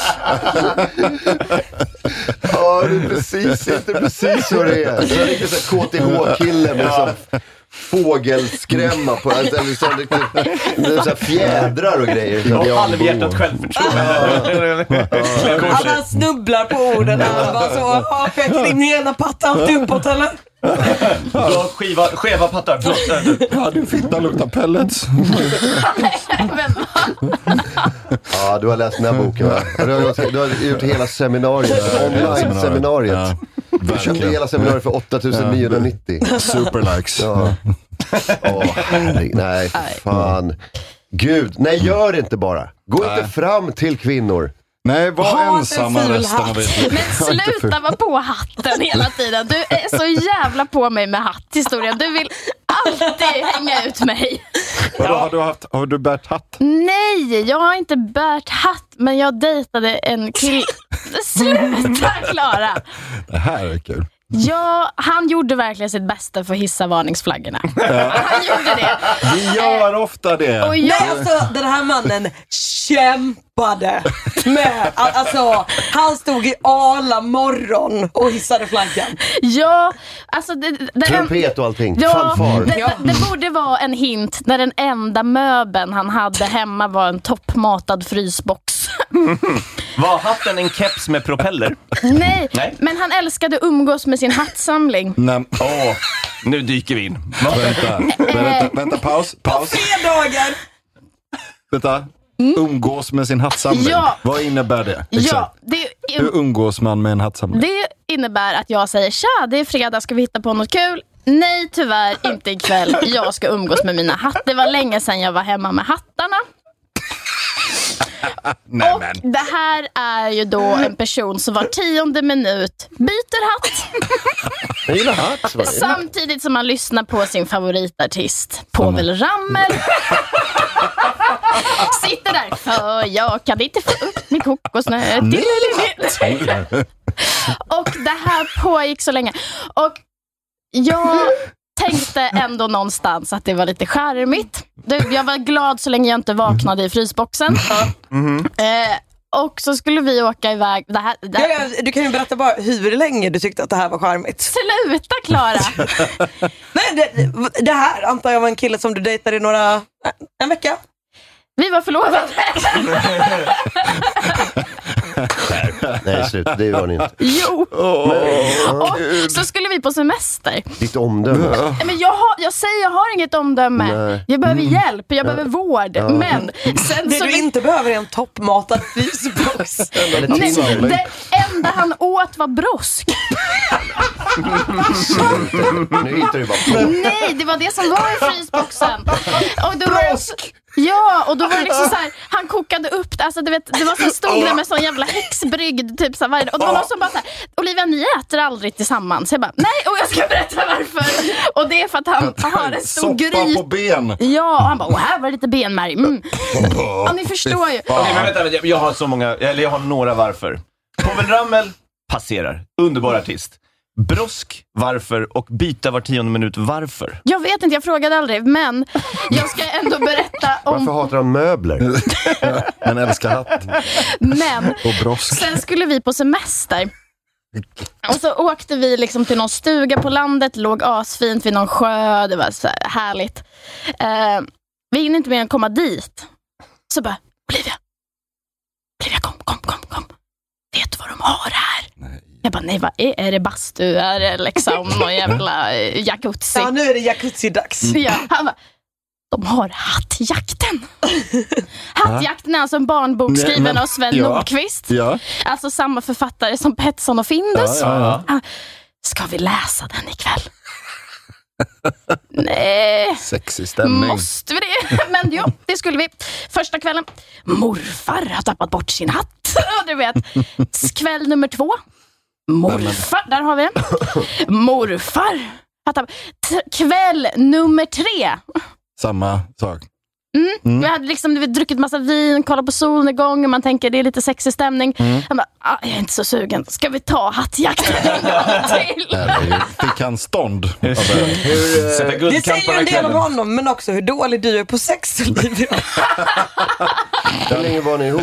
Ja, det är precis, det är precis så det är. Så det är så K T H-kille med ja. så fågelskrämma på, eller så, det, så fjädrar och grejer. Ja, ja, halvhjärtat självförtroende. Alla snubblar på orden. Han var så, hakar din ena patta alltid uppåt, eller? Du har skiva, skeva pattar, förlåt. Ja, din fitta luktar pellets. Ja, du har läst den här boken, va? Du har gjort, du har gjort hela seminariet, online-seminariet. Ja. Du köpte hela seminariet för åtta tusen niohundranittio. Superlikes. Ja. Åh, herregud. Nej, för fan. Gud, nej, gör det inte bara. Gå nej. inte fram till kvinnor. Nej, var ha ensamma resten av det. Men sluta vara på hatten hela tiden. Du är så jävla på mig med hatthistorien. Du vill alltid hänga ut mig. Vadå, har du haft, har du bärt hatt? Nej, jag har inte bärt hatt. Men jag dejtade en kille. Sluta, Klara. Det här är kul. Ja, han gjorde verkligen sitt bästa för att hissa varningsflaggorna. Ja. Han gjorde det. Vi gör ofta det. Och jag... Nej, alltså den här mannen kämpade med, alltså han stod i ala morgon och hissade flaggan. Ja, alltså det, det, trumpet och allting, ja, fanfar. Det, det, det borde vara en hint när den enda möbeln han hade hemma var en toppmatad frysbox. Var hatten en keps med propeller? Nej, Nej, men han älskade att umgås med sin hattsamling. Nej. Åh, nu dyker vi in. Vänta, vänta, vänta, paus, paus. På fredagar! Vänta, umgås med sin hattsamling. Ja. Vad innebär det? Ja, det, Hur umgås man med en hattsamling? det innebär att jag säger tja, det är fredag, ska vi hitta på något kul? Nej, tyvärr inte ikväll. Jag ska umgås med mina hattar. Det var länge sedan jag var hemma med hattarna. Nej, och men. det här är ju då en person som var tionde minut byter hatt. Jag gillar hatt. Va? Samtidigt som man lyssnar på sin favoritartist Povel Ramel. Sitter där, för jag kan inte få upp min kokosnöt. Och det här pågick så länge. Och jag tänkte ändå någonstans att det var lite charmigt. Jag var glad så länge jag inte vaknade i frysboxen. Mm. Eh, och så skulle vi åka iväg. Det här, det här. Ja, ja, du kan ju berätta bara hur länge du tyckte att det här var charmigt. Sluta, Klara. Nej, det, det här antar jag var en kille som du dejtade i några, en vecka. Vi var förlovade. Nej, slut. Det var ni inte. Jo. Oh, och så skulle vi på semester. Ditt omdöme. Men jag, har, jag säger jag har inget omdöme. Nej. Jag behöver hjälp, jag behöver vård. Ja. Men sen det så du vi... inte behöver är en toppmatad frysbox. Nej, det enda han åt var brosk. Nu hittar du bara på. Nej, det var det som var i frysboxen. Och då var brosk! Ja, och då var det liksom så här, han kokade upp det, alltså du vet, det var så stod där med sån jävla häxbrygd typ så här, varje dag. Och det var någon som bara så här, Olivia, ni äter aldrig tillsammans. Jag bara, nej, och jag ska berätta varför. Och det är för att han har en stor gryta. Soppa på ben. Ja, och han bara, åh, här var det lite benmärg. Mm. Ja, ni förstår ju. Okej, men vänta, jag, jag har så många, eller jag har några varför. Povel Ramel passerar, underbar artist. Brosk, varför? Och byta var tionde minut, varför? Jag vet inte, jag frågade aldrig. Men jag ska ändå berätta om... Varför hatar han möbler? Men älskar hatt. Men och brosk. Sen skulle vi på semester. Och så åkte vi liksom till någon stuga på landet. Låg asfint vid någon sjö. Det var så här härligt. uh, Vi hinner inte mer än komma dit. Så bara, Olivia Olivia, kom, kom, kom, kom. Vet du vad de har här? Nej. Jag bara, nej, vad är, är det bastu? Är det liksom någon jävla jacuzzi? Ja, nu är det jacuzzi-dags. Ja, han bara, de har Hattjakten. Hattjakten är alltså en barnbok skriven men, av Sven ja, Nordqvist. Ja. Alltså samma författare som Petson och Findus. Ja, ja. Ska vi läsa den ikväll? Nej. Sexig stämning. Måste vi det? Men ja, det skulle vi. Första kvällen. Morfar har tappat bort sin hatt. Du vet. Kväll nummer två. Morfar, där har vi den. Morfar har tappat. Kväll nummer tre. Samma sak. Mm. Mm. Vi hade liksom vi druckit massa vin, kollat på solnedgången, man tänker det är lite sexig stämning. Mm. Han bara, ah, jag är inte så sugen. Ska vi ta hattjakten en gång till? Fick han stånd? Hur, uh, det säger ju en del om honom, men också hur dålig du är på sex. Hur länge var ni ihop?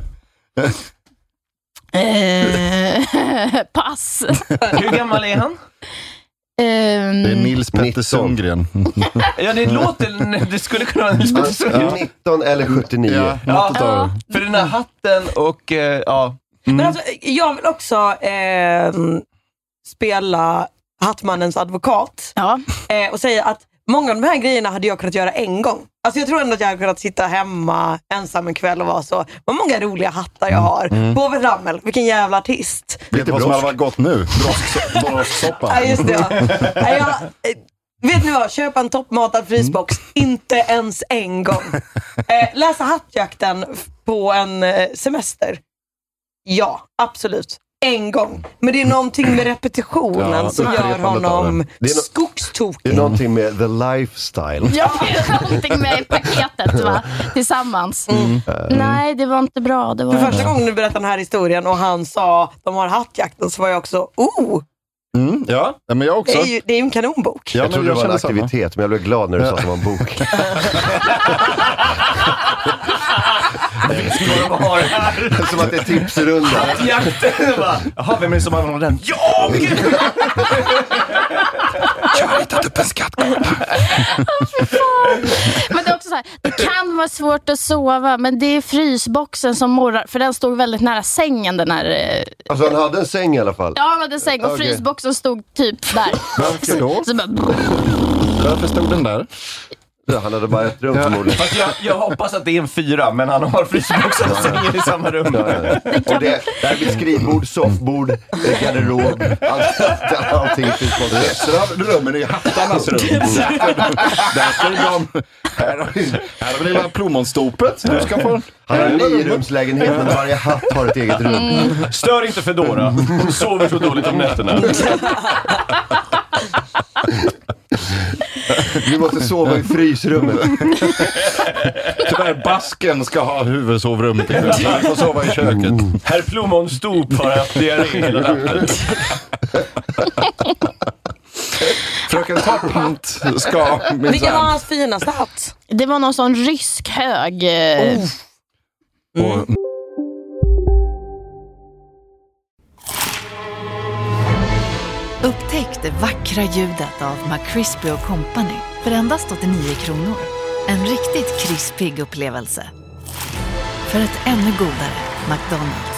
eh, pass. Hur gammal är han? Det är Nils Petter Sundgren. Ja, det låter, det skulle kunna vara Nils Petter Sundgren. nitton eller sjuttionio. Ja, ja, ja, för den här hatten och eh, ja. Mm. Men alltså, jag vill också eh, spela Hattmannens advokat. Ja. Eh, och säga att många av de här grejerna hade jag kunnat göra en gång. Alltså jag tror ändå att jag hade kunnat sitta hemma ensam en kväll och vara så. Vad många roliga hattar jag har. Mm. Povel Ramel, vilken jävla artist. Vet du vad som hade varit gott nu? Brosksoppa. Ja, just det. Ja. Ja, jag, vet ni vad? Köpa en toppmatad frysbox. Mm. Inte ens en gång. Eh, läsa Hattjakten på en eh, semester. Ja, absolut. En gång. Men det är någonting med repetitionen ja, som gör honom no- skogstokig. Det är någonting med the lifestyle. Ja, det är någonting med paketet, va? Tillsammans. Mm. Mm. Nej, det var inte bra. Det var För första gången du berättade den här historien och han sa de har hattjakten, så var jag också, oh, Mm, ja, men jag också. Det är ju, det är ju en kanonbok. Jag, Ja, jag trodde men det var en jag känner aktivitet, men jag blev glad när du sa att det var en bok. Som att det är tipsrunda. Jakten bara, jaha, vem är det som har den? Jag! Jag har hittat upp en skattkarta. Men det är också så här, det kan vara svårt att sova, men det är frysboxen som morrar, för den stod väldigt nära sängen den här. eh, Alltså han hade en säng i alla fall. Ja, han hade en säng och Okej. frysboxen stod typ där. Varför då? Så bara, Varför stod den där? Han hade bara ett rum förmodligen. Fast jag, jag hoppas att det är en fyra, men han har frysboxen och sängen i samma rum. Ja, ja. Och det, där blir skrivbord, soffbord, garderob, allt, allting finns på det. Resten av rummen är hattarnas rum. Där ska de... Här har vi, här har vi lilla plommonstopet. Du ska få... Han har en nio-rumslägenhet, men varje hatt har ett eget rum. Stör inte Fedora. Hon sover så dåligt om nätterna. Vi måste sova i frysrummet. Tyvärr, basken ska ha huvudsovrummet ikväll. Vi får sova i köket. Herr Plommonstop har haft diarré hela natten. Fröken Topphatt ska... Vilken var hans finaste hatt? det var någon sån rysk hög. eh, Och, Upptäck det vackra ljudet av McCrispy och Company för endast åttionio kronor. En riktigt krispig upplevelse. För ett ännu godare McDonald's.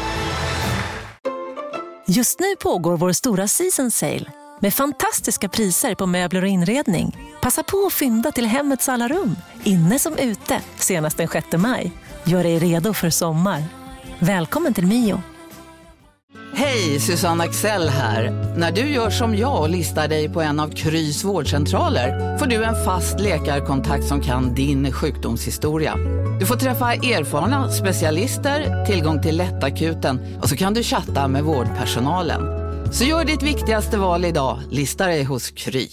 Just nu pågår vår stora season sale med fantastiska priser på möbler och inredning. Passa på att fynda till hemmets alla rum, inne som ute, senast den sjätte maj. Gör dig redo för sommar. Välkommen till Mio. Hej, Susanne Axel här. När du gör som jag och listar dig på en av Krys vårdcentraler får du en fast läkarkontakt som kan din sjukdomshistoria. Du får träffa erfarna specialister, tillgång till lättakuten och så kan du chatta med vårdpersonalen. Så gör ditt viktigaste val idag, lista dig hos Kry.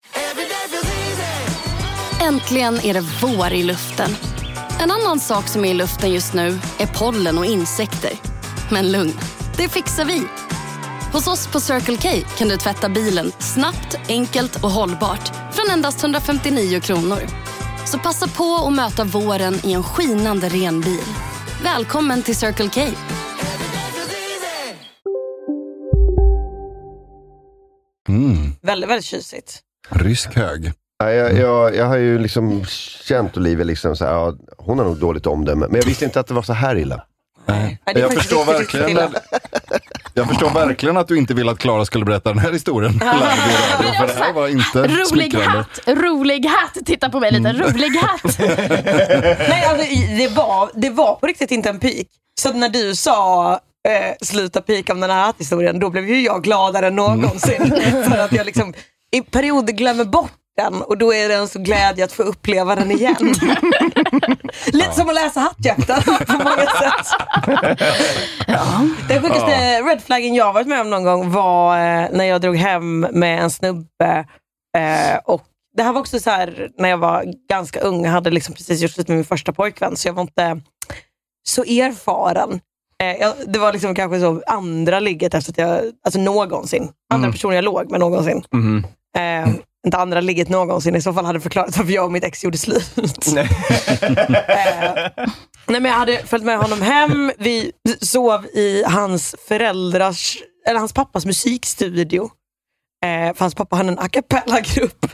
Äntligen är det vår i luften. En annan sak som är i luften just nu är pollen och insekter. Men lugn, det fixar vi. Hos oss på Circle K kan du tvätta bilen snabbt, enkelt och hållbart från endast hundrafemtionio kronor. Så passa på att möta våren i en skinande ren bil. Välkommen till Circle K. mm, Väldigt, väldigt tjusigt. rysk hög. Ja, jag, jag, jag har ju liksom känt Olivia liksom så här, ja, hon har nog dåligt omdöme. Men jag visste inte att det var så här illa. Nej. Nej, det är Jag faktiskt förstår, riktigt, verkligen, riktigt jag förstår verkligen att du inte vill att Klara skulle berätta den här historien. Live i radio, för det här var inte rolig smickrande. hatt, rolig hatt. Titta på mig lite, rolig hatt. Nej, alltså, det, var, det var på riktigt inte en pik. Så att när du sa eh, sluta pika om den här hatthistorien, då blev ju jag gladare än någonsin. För att jag liksom i perioder glömmer bort den, och då är det en så glädje att få uppleva den igen. Lite ja. Som att läsa Hattjakten på många sätt. Ja. Den sjukaste ja. red flaggen jag varit med om någon gång var eh, när jag drog hem med en snubbe eh, och det här var också så här när jag var ganska ung. Jag hade liksom precis gjort slut med min första pojkvän, så jag var inte så erfaren. Eh, jag, det var liksom kanske så andra ligget efter att jag, alltså någonsin. Andra mm. personer jag låg med någonsin. Mm. Eh, inte andra ligget någonsin. I så fall hade förklarat varför jag och mitt ex gjorde slut. Nej. eh, nej men jag hade följt med honom hem. Vi sov i hans föräldrars, eller hans pappas musikstudio. Eh, för hans pappa hade en a cappella-grupp.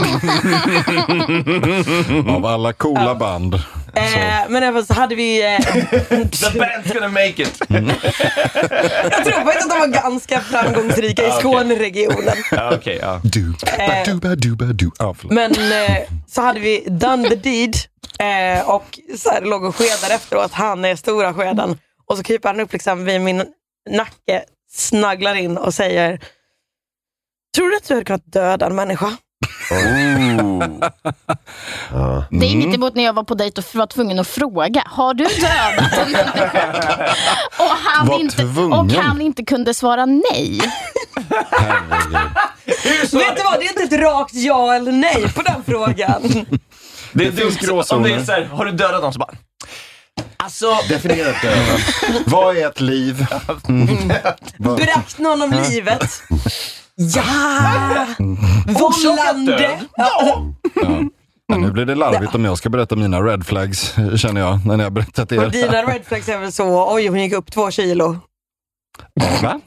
Av alla coola band. Eh, men även så hade vi... Eh, The band's gonna make it. jag tror faktiskt att de var ganska framgångsrika i Skåneregionen. Ja, okej, ja. Du, ba, du, ba, du, ba, du. Ah, men eh, så hade vi done the deed. Eh, och så här låg och skedar efteråt. Han är stora skeden. Och så kryper han upp liksom vid min nacke, snagglar in och säger: tror du att du hade kunnat döda en människa? Oh. Ja. Det är inget emot när jag var på dejt och var tvungen att fråga: har du dödat en människa? och, han inte, och han inte kunde svara nej. Vet du vad, det är inte ett rakt ja eller nej på den frågan. Det är dumt om det är så här, har du dödat någon så bara... Alltså... Definiera död. Vad är ett liv? Mm. Brakt någon om livet. Ja! Vållande. Ja. Ja, nu blir det larvigt om jag ska berätta mina red flags, känner jag, när jag har berättat er. Och dina red flags är väl så, oj, hon gick upp två kilo. Va?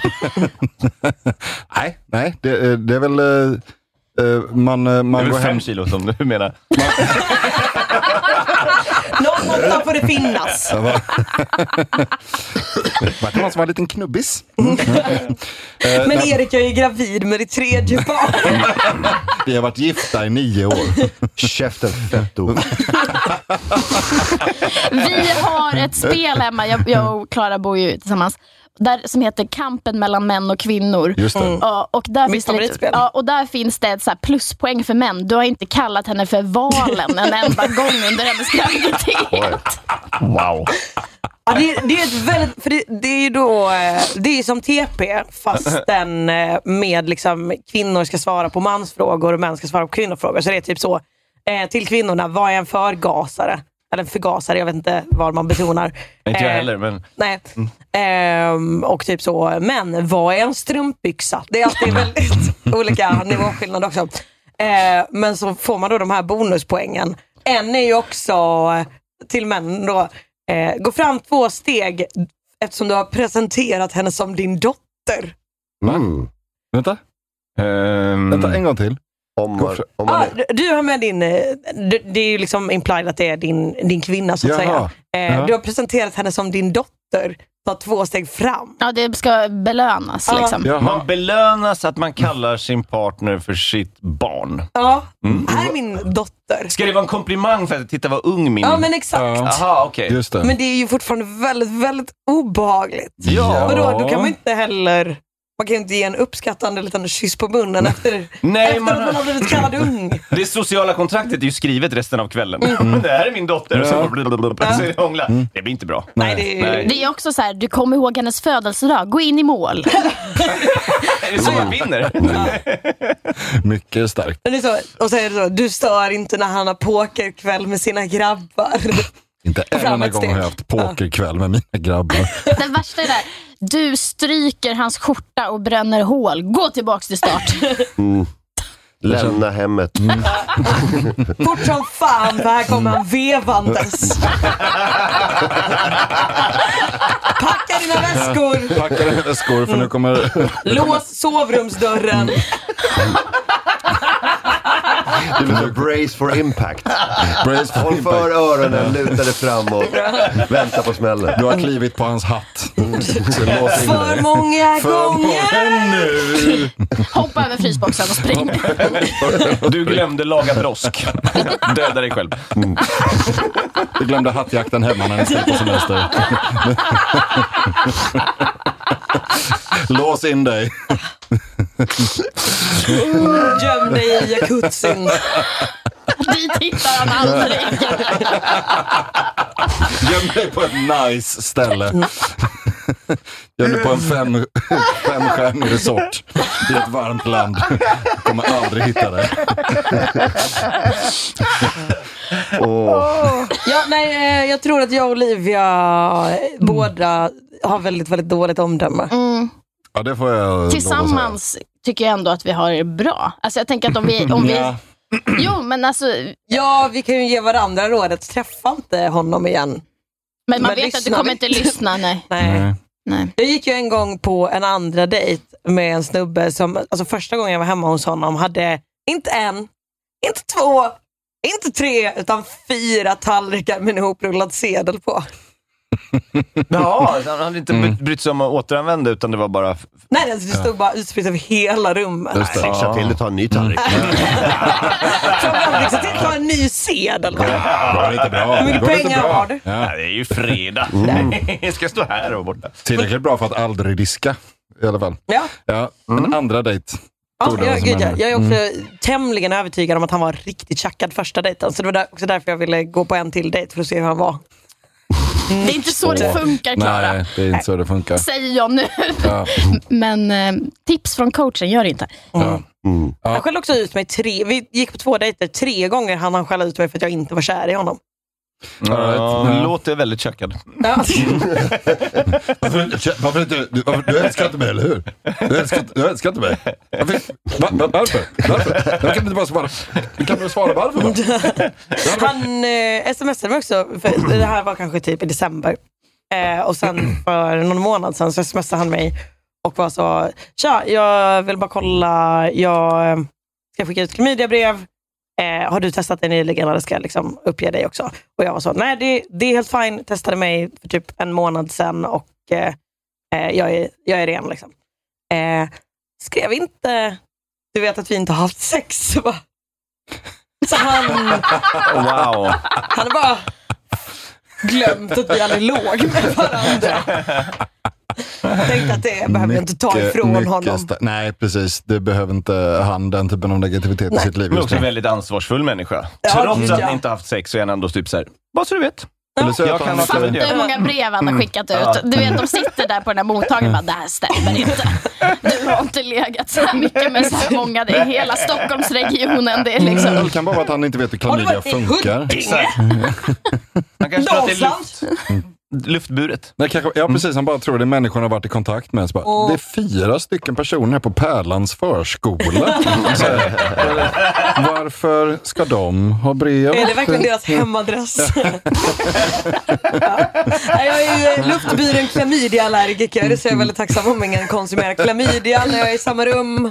nej, nej, det, det är väl... Uh, man, man det är går väl fem hem... kilo som du menar. Någon måtta får det finnas. Vart man som var en liten knubbis. Mm. Men Erik, jag är gravid med ditt tredje barn. Vi har varit gifta i nio år. Käften fetto. Vi har ett spel hemma, jag, jag och Klara bor ju tillsammans, där, som heter Kampen mellan män och kvinnor. Just det. Mm. Ja, och där Mitt finns det lite, favoritspel. ja, och där finns det ett så här pluspoäng för män. Du har inte kallat henne för valen en enda gång under hennes graviditet. Wow. Ja, det, det är ett väldigt, för det, det är ju då, det är som T P fast den med liksom kvinnor ska svara på mansfrågor och män ska svara på kvinnofrågor. Så det är typ så, eh, till kvinnorna, vad är en förgasare? Eller en förgasare, jag vet inte vad man betonar. Inte jag Eh, heller, men... Nej. Ehm, och typ så, men vad är en strumpbyxa? Det är alltid väldigt olika nivåskillnad också. Ehm, men så får man då de här bonuspoängen. En är ju också till män då, eh, gå fram två steg eftersom du har presenterat henne som din dotter. Mm. Vänta. Um... Vänta, en gång till. Om man, om man Ah, är... du, du har med din, det, det är ju liksom implied att det är din, din kvinna så att Jaha. säga. Eh, Ja. Du har presenterat henne som din dotter, ta två steg fram. Ja, det ska belönas Ja. liksom. Jaha. Man belönas att man kallar sin partner för sitt barn. Ja, Mm. här är min dotter. Ska det vara en komplimang för att titta vad ung min... Ja, men exakt. Ja. Aha, okej. Just det. Men det är ju fortfarande väldigt, väldigt obehagligt. Ja. Och då, då kan man inte heller... Man kan ju inte ge en uppskattande liten kyss på munnen efter, Nej, efter man- att man har blivit kallad ung. Det sociala kontraktet är ju skrivet resten av kvällen. Det här är min dotter. Och så, Ja. så är det hångla. Det blir inte bra. Nej, det är, Nej. Det är också så här, du kommer ihåg hennes födelsedag, gå in i mål. Är det så jag vinner? Mycket starkt. det är så, och så är det så, du stör inte när han har pokerkväll med sina grabbar. Inte en fram enda ett gång steg. har jag haft pokerkväll med mina grabbar. Det värsta är där, du stryker hans skjorta och bränner hål. Gå tillbaks till start. Mm. Lämna hemmet. Fort som fan, för här kommer han vevandes. Packa dina väskor. Packa dina väskor för nu kommer... Lås sovrumsdörren. Du vill brace for impact. Brace for Håll impact. för öronen, luta dig framåt. Vänta på smällen. Du har klivit på hans hatt. Så lås in För dig. många För gånger. nu. Hoppa över frysboxen och spring. Du glömde laga brosk. Döda dig själv. Du glömde hattjakten hemma när ni skulle på semester. Lås in dig. Göm dig i jacuzzin. Dit hittar han aldrig. Göm dig på ett nice ställe. Göm dig på en fem, femstjärnig resort i ett varmt land. Du kommer aldrig hitta det. Åh. Ja, nej, eh, jag tror att jag och Olivia eh, båda har väldigt, väldigt dåligt omdöme. Mm. Ja, det får jag lov att säga. Tillsammans tycker jag ändå att vi har det bra. Alltså jag tänker att om vi... Om vi Ja. Jo, men alltså... Ja, vi kan ju ge varandra rådet, träffa inte honom igen. Men man Men vet att du lyssna kommer vi- inte lyssna, nej. Nej. Nej. nej. Jag gick ju en gång på en andra dejt med en snubbe som, alltså första gången jag var hemma hos honom, hade inte en, inte två, inte tre, utan fyra tallrikar med en hoprullad sedel på. Ja, han hade inte mm. brytt sig om att återanvända, utan det var bara... Nej, alltså, det stod bara utspritt över hela rummet. Just det. Fixa till det, ta en ny tallrik. Framförallt liksom till att ta en ny sedel. Går det inte bra? Hur mycket Går det inte pengar bra? har du? Ja. Ja, det är ju fredag. Jag ska stå här och borta. Tillräckligt bra för att aldrig diska i alla fall. Ja. Ja, en andra dejt. Ja, Trodde jag, jag som gud, jag, en- jag är också tämligen övertygad om att han var riktigt tjackad första dejten. Så det var där, också därför jag ville gå på en till dejt för att se hur han var. Det är inte så det funkar, Klara. Nej, det är inte så det funkar. Säger jag nu. Ja. Men eh, tips från coachen, gör det inte. Ja. Mm. Ja. Han skällde också ut mig tre, vi gick på två dejter, tre gånger han han skälla ut mig för att jag inte var kär i honom. Ja, det låter väldigt kökad. Ja. Varför inte, varför inte, du, varför, du älskar inte mig, eller hur? Du älskar, du älskar inte mig. Varför? Va, va, varför? Varför? Jag kan inte bara svara. Du kan väl svara varför, va? Han eh, smsade mig också, för det här var kanske typ i december. Eh, och sen för någon månad sedan så smsade han mig och var så, tja, jag vill bara kolla, jag ska skicka ut klamydiabrev. Eh, har du testat det nyligen eller ska jag liksom uppge dig också? Och jag var så, nej det, det är helt fine. Testade mig för typ en månad sedan och eh, jag, är, jag är ren liksom. Eh, skrev inte, du vet att vi inte har haft sex. Så, bara, så han, wow. han har bara glömt att vi aldrig låg med varandra. Jag tänkte att det behöver jag inte ta ifrån honom. Sta- Nej, precis. Det behöver inte han, den typen av negativitet Nej. i sitt liv. Men också en väldigt ansvarsfull människa. Ja, Trots ja. att ni inte haft sex så är han ändå typ så här, bara så du vet. Ja, jag kan Fattar hur många brev han har skickat ut. Ja. Du vet, de sitter där på den här mottagningen och bara, det här stämmer inte. Du har inte legat så här mycket med så här många. Det är hela Stockholmsregionen. Det är liksom... Det kan bara vara att han inte vet hur klamydia funkar. Exakt. Han kanske tror att det är luft, luftburet. Nej, kanske, ja, precis. Han bara tror det är människan har varit i kontakt med. Så bara, Oh. det är fyra stycken personer här på Pärlans förskola. Så här, varför ska de ha brev? Är det verkligen deras hemadress? Ja. Jag är ju luftburen klamydia-allergiker. Det så är jag väldigt tacksam om ingen konsumerar klamydia när jag är i samma rum.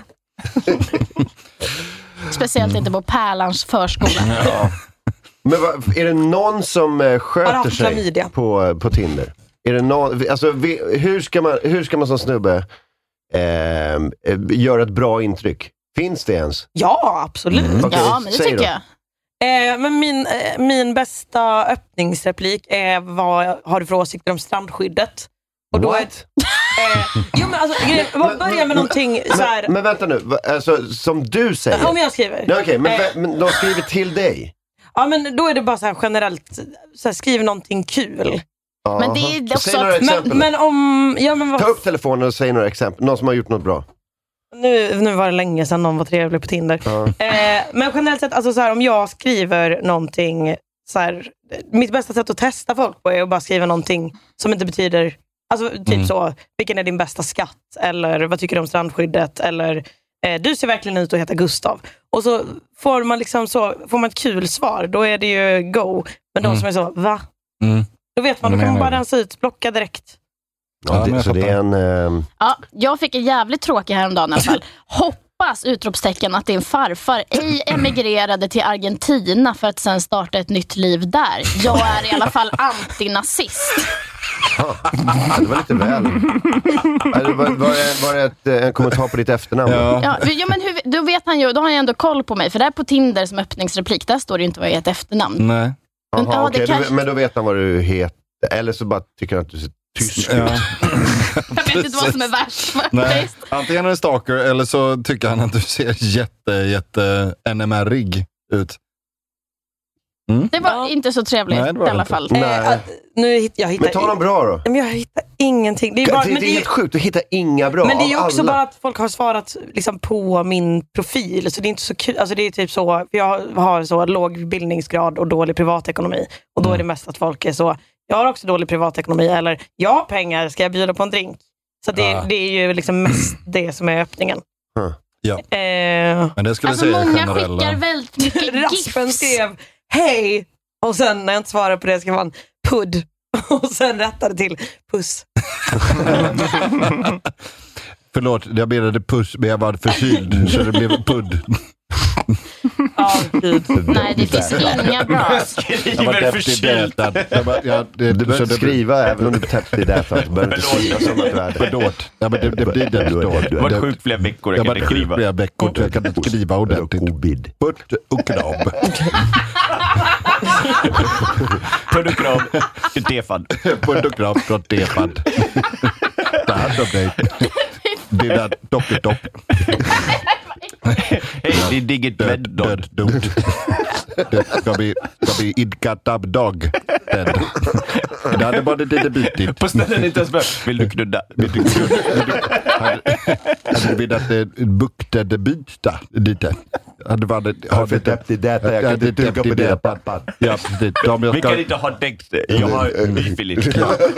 Speciellt inte på Pärlans förskola. Ja. Men vad, är det någon som eh, sköter sig klamydia. på, på Tinder? Är det någon, alltså, vi, hur, ska man, hur ska man som snubbe eh, göra ett bra intryck? Finns det ens? Ja, absolut. Mm. Okay, ja, men det tycker då. jag. Eh, men min, eh, min bästa öppningsreplik är vad har du för åsikter om strandskyddet? Och då är, eh, jo, men alltså, grej, vad börjar med någonting så här. Men, men vänta nu, va- alltså, som du säger. Om jag skriver. Nej, okej, men, Eh. vä- men de skriver till dig. Ja, men då är det bara så här generellt, så här, skriv någonting kul. Jaha. Men det är också- Säg några exempel. Men, men om, ja men vad, Ta upp telefonen och säg några exempel. Någon som har gjort något bra. nu, nu var det länge sedan någon var trevlig på Tinder. Ja. Eh, men generellt sett, alltså så här, om jag skriver någonting, så här, mitt bästa sätt att testa folk på är att bara skriva någonting som inte betyder, alltså typ Mm. så, vilken är din bästa skatt? Eller vad tycker du om strandskyddet? Eller eh, du ser verkligen ut att heta Gustav. Och så får man liksom så, får man ett kul svar, då är det ju go. Men de Mm. som är så, va? Mm. Då vet man, då Men kan man jag bara menar- rensa ut, blocka direkt. Ja, Ja, men det, jag så det är en... ehm, Ja, jag fick en jävligt tråkig häromdagen i alla fall. Hoppas, utropstecken, att din farfar ej emigrerade till Argentina för att sen starta ett nytt liv där. Jag är i alla fall antinazist. ja, det var lite väl. Alltså, var, var, det, var det ett, en kommentar på ditt efternamn? Ja. Ja, ja, men hur, då vet han ju, då har han ju ändå koll på mig. För där på Tinder som öppningsreplik, där står det ju inte vad jag heter efternamn. Nej. Men, Jaha, ja, okej, det då- kanske- Men då vet han vad du heter. Eller så bara tycker han att du ser tysk ut. Ja. Jag vet inte vad som är värst Nej. faktiskt. Antingen är det stalker eller så tycker han att du ser jätte, jätte N M R-ig ut. Mm. Det var Ja. inte så trevligt Nej, det var i alla inte. fall. Nej. Eh, att, nu hitt, jag hittar Men ta någon bra då. Men jag hittar ingenting. Det är, bara, det, men det är helt sjukt, du hittar inga bra. Men det är ju av också alla. bara att folk har svarat liksom, på min profil. Så det är inte så kul. Alltså, det är typ så, för jag har så låg bildningsgrad och dålig privatekonomi. Och då är det mest att folk är så, jag har också dålig privatekonomi. Eller, jag har pengar, ska jag bjuda på en drink? Så det, Ja. det är ju liksom mest det som är öppningen. Ja. Eh, Men det skulle Alltså jag säga många generella. skickar väldigt mycket Raspen gifs. skrev, hej! Och sen när jag inte svarade på det skrev han, pudd. Och sen rättade till, puss. Förlåt, jag bildade puss, men jag var förkyld så det blev pudd. Ja, gud. Nej, det finns inga bra. Jag var Skriver förkyld. deppig-dätad. Jag bara, ja, det, Du behöver så inte det blir- skriva även om du är täppt i det. Du behöver inte skriva som att du är det. Bedårt. Ja, men det, det blir det Du är det, då. du Jag är har det. varit sjuk flera veckor, Jag jag var kan inte skriva. flera veckor så jag kan inte skriva ordentligt. Covid. Putt och knabb. Produktrav, defad. Putt och knabb från Defad. Ta hand om dig. Dina docketopp. Hej, Det är digget med Död, död. Det ska bli, ska bli idka dog. Dead. Det hade bara lite bytigt. På ställen inte ens bör. Vill du knudda? Vill du knudda? Vill du... Hade, hade vi att buktade byta lite. Hade varit... Hade döpt i detta. Jag kan inte tycka på det. Ja, precis. Vi kan inte ha däckt. Jag har bifiligt.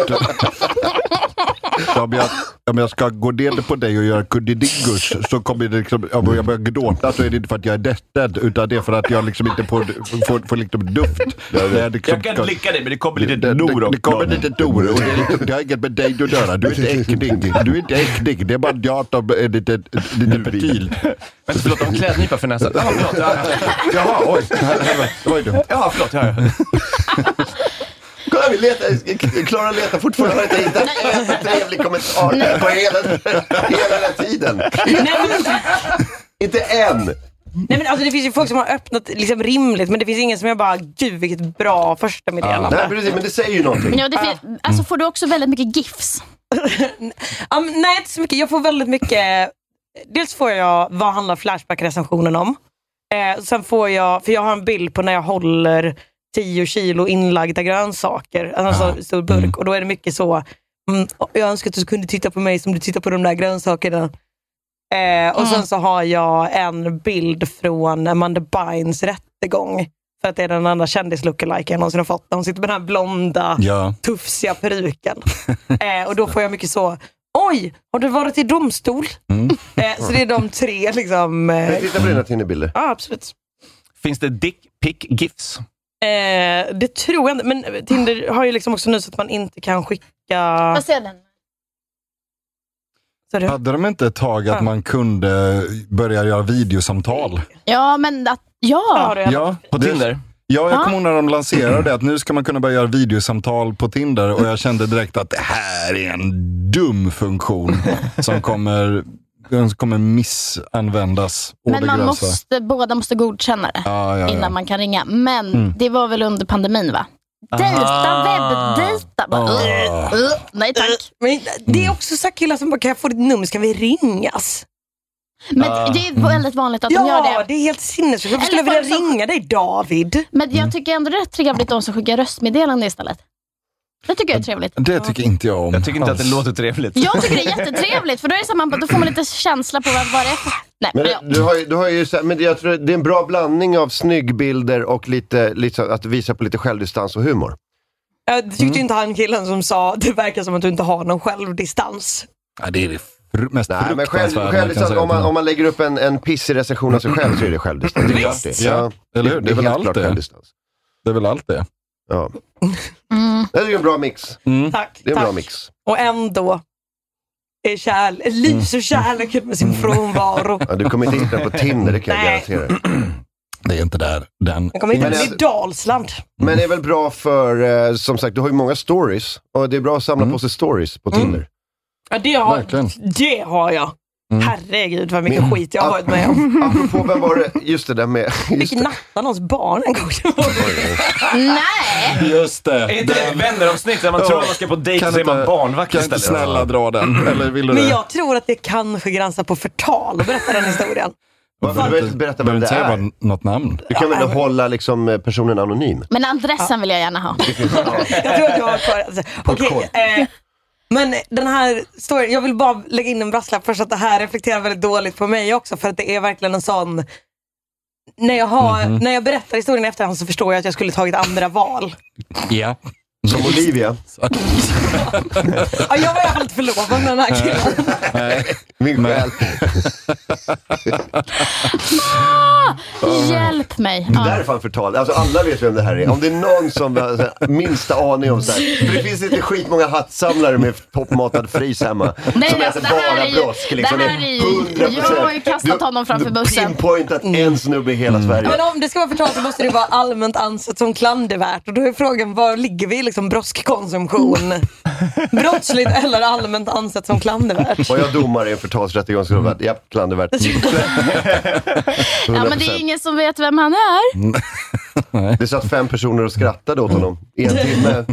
Om jag, om jag ska gå ner på dig och göra kuddidingus så kommer det liksom, om jag börjar gråta så är det inte för att jag är dead utan det är för att jag liksom inte får, får, får liksom duft. Jag, liksom, jag kan klicka dig men det kommer lite det, nor det, det kommer lite nor och det, är liksom, det har inget med dig att göra. Du är inte äcklig. Du är inte äcklig. Det är bara jag som är lite, lite petil. Vänta, förlåt, om klädnypa för näsan. Ja, förlåt. Ja, jaha, oj. Det var ju dumt. Ja, förlåt. Ja, ja. Kolla, vi letar, Klara letar fortfarande, har inte hittat en trevlig kommentar på hela, hela den tiden. Inte än. Nej, men alltså det finns ju folk som har öppnat liksom rimligt, men det finns ingen som jag bara, gud vilket bra första meddelande. Nej, precis, men det säger ju någonting. Ja, det fin- alltså får du också väldigt mycket gifs? um, nej, inte så mycket. Jag får väldigt mycket. Dels får jag, vad handlar Flashback-recensionen om? Eh, sen får jag, för jag har en bild på när jag håller tio kilo inlagda grönsaker, alltså ah. stor burk, mm. och då är det mycket så, mm, jag önskar att du kunde titta på mig som du tittar på de där grönsakerna. Eh, och mm. sen så har jag en bild från Amanda Bynes rättegång, för att det är den andra kändis-lookalike jag någonsin har fått. Hon sitter med den här blonda, ja. tufsiga peruken. eh, och då får jag mycket så, oj, har du varit i domstol? Mm. Eh, så det är de tre liksom. Eh, jag tittar på dina Tinder-bilder. Ja, absolut. Finns det dick pic gifs? Eh, det tror jag inte, men Tinder har ju liksom också nu så att man inte kan skicka. Vad ser den? Sorry. Hade de inte ett tag att ja. man kunde börja göra videosamtal? Ja, men att, ja. Ja, på Tinder. Ja, jag kommer ihåg när de lanserade det, att nu ska man kunna börja göra videosamtal på Tinder, och jag kände direkt att det här är en dum funktion som kommer, som kommer missanvändas. Men man måste, båda måste godkänna det ja, ja, ja. innan man kan ringa. Men mm. det var väl under pandemin, va? Dejta, webbdejta. Bara, uh, uh, nej tack. Men det är också så killar som bara, kan jag få ditt nummer, ska vi ringas? Men uh, det är väldigt vanligt att ja, de gör det. Ja, det är helt sinnes. Varför skulle jag vilja som... ringa dig, David? Men jag tycker ändå det är rätt trevligt de som skickar röstmeddelande istället. Det tycker jag är trevligt. Det tycker inte jag om. Jag tycker inte alls. Att det låter trevligt. Jag tycker det är jättetrevligt, för då är det så man, då får man lite känsla på vad, vad det är för... Nej, men det, du har ju, du har ju så här, men jag tror det är en bra blandning av snyggbilder och lite, lite att visa på lite självdistans och humor. Jag tyckte mm. inte han killen som sa, det verkar som att du inte har någon självdistans. Ja, det är det fr- mest Nej, men själv, självdistans, om man, om man lägger upp en, en pissig recension av sig själv så är det självdistans. Det är Visst. ja, ja, eller hur? Det är, det är väl allt det. Det är väl allt det. Ja. Mm. Det är ju en bra mix. Mm. Tack. Det är en tack. bra mix. Och ändå är kärl- lyser kärleken med sin frånvaro. Ja, du kommer inte hitta på Tinder, det kan jag garantera. Det är inte där. Den. Jag kommer inte till i Dalsland. Men det är väl bra för, eh, som sagt, du har ju många stories. Och det är bra att samla mm. på sig stories på Tinder. Mm. Ja, det har, det har jag. Mm. Herregud, vad mycket Min, skit jag har varit med om. Apropå, vem var det? Just det där med... Fick natta någons barn en gång. Nej! Just det. Är inte det vänner-avsnitt där man oh, tror att man ska på dejt och så är man barnvakt kan istället? Kan inte snälla dra den? Eller vill du Men det? jag tror att det kanske gränsar på förtal att berätta den historien. Varför du inte berätta vem det säga är? Något namn. Du kan väl ja, hålla liksom personen anonym? Men adressen ja. vill jag gärna ha. Jag tror att jag har kvar. Alltså, Okej, okay, eh, men den här storyn, jag vill bara lägga in en brasklapp för att det här reflekterar väldigt dåligt på mig också, för att det är verkligen en sån, när jag, har, mm-hmm. när jag berättar historien i efterhand så förstår jag att jag skulle tagit andra val. Ja. Som Olivia. Ja, jag var i alla fall inte förlovad med den här killen. Nej, min själ. ah, hjälp mig. Det där är fan förtal. Alltså alla vet vem det här är. Om det är någon som har minsta aning om så här. För det finns inte skitmånga hattsamlare med toppmatad frys hemma. Nej, som alltså, äter bara brosk. Liksom. Det här är ju, jag har ju kastat du, honom framför bussen. Du pinpointat mm. en snubbe i hela mm. Sverige. Men om det ska vara förtal så måste det vara allmänt ansett som klandervärt. Och då är frågan, var ligger vi liksom broskkonsumtion? Brottsligt eller allmänt ansett som klandervärt? Och jag domar i en förtalsrättegång skulle vara, ja, klandervärt. Ja, men det är ingen som vet vem han är. Det satt fem personer och skrattade åt honom i en timme.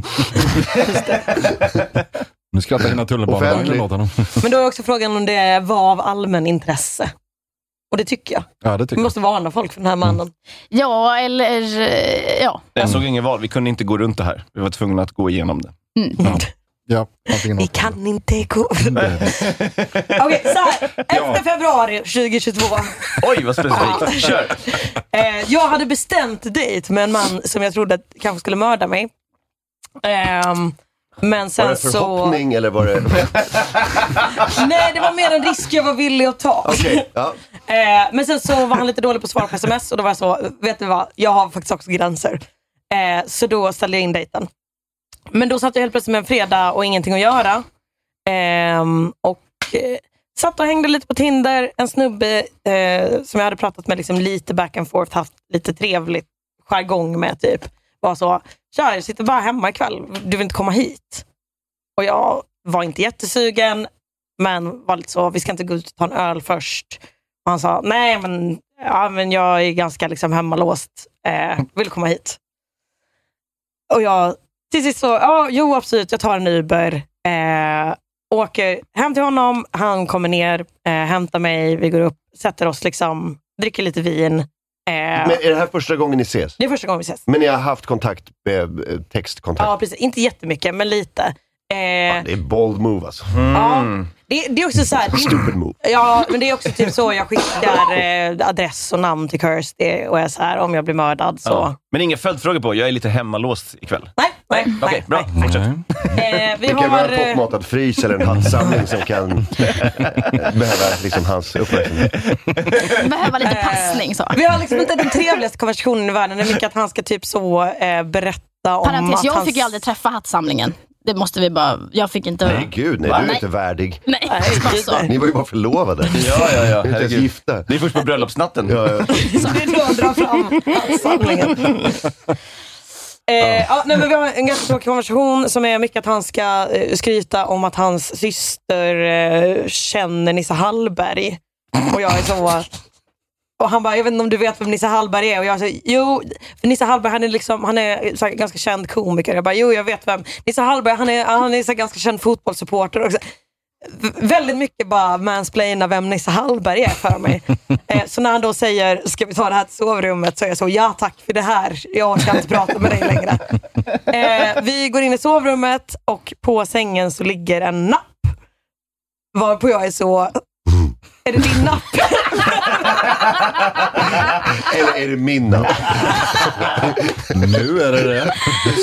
Nu skrattar hela tunnelbanevagnen åt honom. Men då är också frågan om det var av allmän intresse. Och det tycker jag. Ja, det tycker Vi måste varna folk för den här mannen. Mm. Ja, eller ja. Jag såg ingen val. Vi kunde inte gå runt det här. Vi var tvungna att gå igenom det. Mm. Ja. Ja, vi kan inte gå. Okej, okay, så här. Efter februari tjugohundratjugotvå. Oj, vad specifikt. Kör. Eh, jag hade bestämt dejt med en man som jag trodde kanske skulle mörda mig. Eh, men sen var det förhoppning så... eller var det... Nej, det var mer en risk jag var villig att ta. Okay, ja. eh, men sen så var han lite dålig på att svara på sms. Och då var jag så, vet du vad, jag har faktiskt också gränser. Eh, så då ställde jag in dejten. Men då satt jag helt plötsligt med en fredag och ingenting att göra. Ehm, och eh, satt och hängde lite på Tinder. En snubbe eh, som jag hade pratat med liksom lite back and forth, haft lite trevligt jargong med typ. Var så, tja, jag sitter bara hemma ikväll. Du vill inte komma hit? Och jag var inte jättesugen. Men var lite så, vi ska inte gå ut och ta en öl först. Och han sa, nej men, ja, men jag är ganska liksom hemmalåst. Eh, vill komma hit? Och jag... Till sist så, ja, jo absolut, jag tar en Uber, eh, åker hem till honom, han kommer ner, eh, hämtar mig, vi går upp, sätter oss liksom, dricker lite vin. Eh, Men är det här första gången ni ses? Det är första gången vi ses. Men ni har haft kontakt, eh, textkontakt? Ja, precis. Inte jättemycket, men lite. Eh, ja, det är bold move alltså. Mm. Ja, det, det är också så här... Stupid move. Ja, men det är också typ så, jag skickar eh, adress och namn till Kirsty och är så här, om jag blir mördad så... Ja. Men ingen följdfrågor på, jag är lite hemmalåst ikväll. Nej, nej, nej. Okej, bra. Nej. Fortsätt. Eh, vi det kan har... vara en toppmatad frys eller en hattsamling som kan behöva liksom hans uppmärksamhet. Behöva lite passning så. Vi har liksom inte den trevligaste konversationen i världen. Det är mycket att han ska typ så eh, berätta om Parentes, att jag hans... fick ju aldrig träffa hattsamlingen. Det måste vi bara... Jag fick inte... Nej gud, nej, du är nej. inte värdig. Nej, nej så. Ni var ju bara förlovade. Ja, ja, ja. Ni är inte ens gifta. Det är först på bröllopsnatten. Ja, ja. Så det är då han drar fram hattsamlingen. Eh, ja, nej, men vi har en ganska tråkig konversation som är mycket att han ska eh, skryta om att hans syster eh, känner Nisse Hallberg. Och jag är så... Och han bara, jag vet inte om du vet vem Nisse Hallberg är. Och jag säger, jo, för Nisse Hallberg han är, liksom, han är så här, ganska känd komiker. Jag bara, jo jag vet vem. Nisse Hallberg han är, han är så här, ganska känd fotbollssupporter också. V- väldigt mycket bara mansplaina vem Nisse Hallberg är för mig. eh, så när han då säger, ska vi ta det här till sovrummet? Så är jag så, ja tack för det här. Jag ska inte prata med dig längre. Eh, vi går in i sovrummet och på sängen så ligger en napp. Varpå jag är så... Är det din napp? Eller är det min napp? Nu är det det.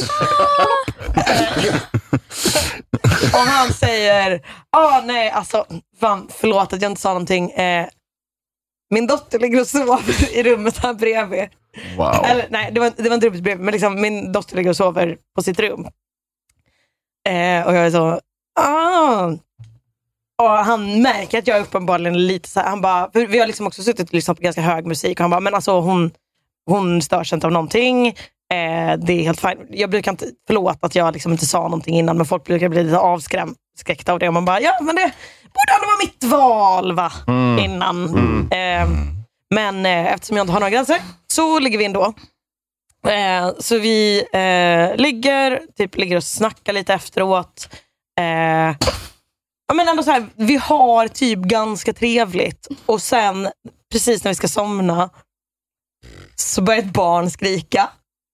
Och han säger, ah nej, alltså, fan, förlåt att jag inte sa någonting. Eh, min dotter ligger och sover i rummet här bredvid. Wow. Eller, nej, det var, det var inte rummet bredvid, men liksom, min dotter ligger och sover på sitt rum. Eh, och jag är så, ah... Och han märker att jag är uppenbarligen lite så här, han bara, för vi har liksom också suttit och lyssnat på ganska hög musik och han bara, men alltså hon, hon störs inte av någonting, eh, det är helt fint. Jag brukar inte, förlåt att jag liksom inte sa någonting innan, men folk brukar bli lite avskräckta av det och man bara, ja men det borde ändå vara mitt val va, mm. innan. Mm. Eh, men eh, eftersom jag inte har några gränser så ligger vi ändå. Eh, så vi eh, ligger, typ ligger och snackar lite efteråt. Eh, Ja, men ändå så här, vi har typ ganska trevligt. Och sen, precis när vi ska somna, så börjar ett barn skrika.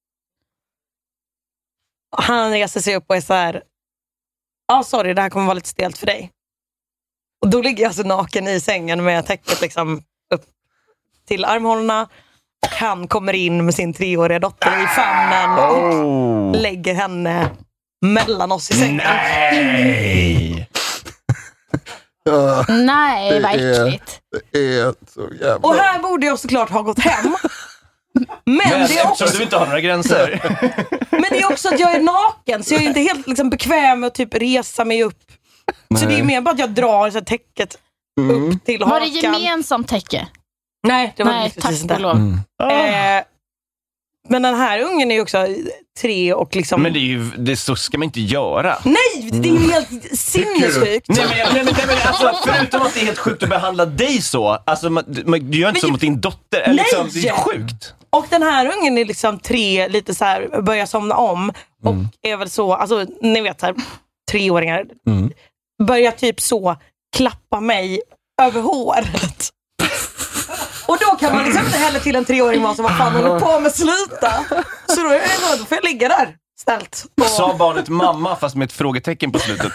Han reser sig upp och är så här, ja ah, sorry, det här kommer vara lite stelt för dig. Och då ligger jag alltså naken i sängen med täcket liksom upp till armhålorna. Och han kommer in med sin treåriga dotter i famnen och oh. lägger henne mellan oss i sängen. Nej! Ja, Nej, vad äckligt. Det är så jävla... Och här borde jag såklart ha gått hem. Men, Men det är också... du inte har några gränser. Men det är också att jag är naken, så jag är inte helt liksom, bekväm med att typ resa mig upp. Nej. Så det är mer bara att jag drar så här, täcket mm. upp till hakan. Var det gemensamt täcke? Nej, det var Nej, det precis inte. Mm. Eh, men den här ungen är ju också tre och liksom... Men det är ju, det så ska man inte göra. Nej, det är ju helt sinnessjukt. Nej, men, nej, men, nej, men alltså, förutom att det är helt sjukt att behandla dig så, alltså man, man, du gör inte men, så mot din dotter. Eller, liksom, det är sjukt. Och den här ungen är liksom tre, lite så här, börjar somna om. Och mm. är väl så, alltså ni vet så här, treåringar mm. börjar typ så klappa mig över håret. Och då kan man liksom inte heller till en treåring vara som vad fan håller på med sluta. Så då, är det så, då får jag ligga där ställt. Och... Sa barnet mamma fast med ett frågetecken på slutet.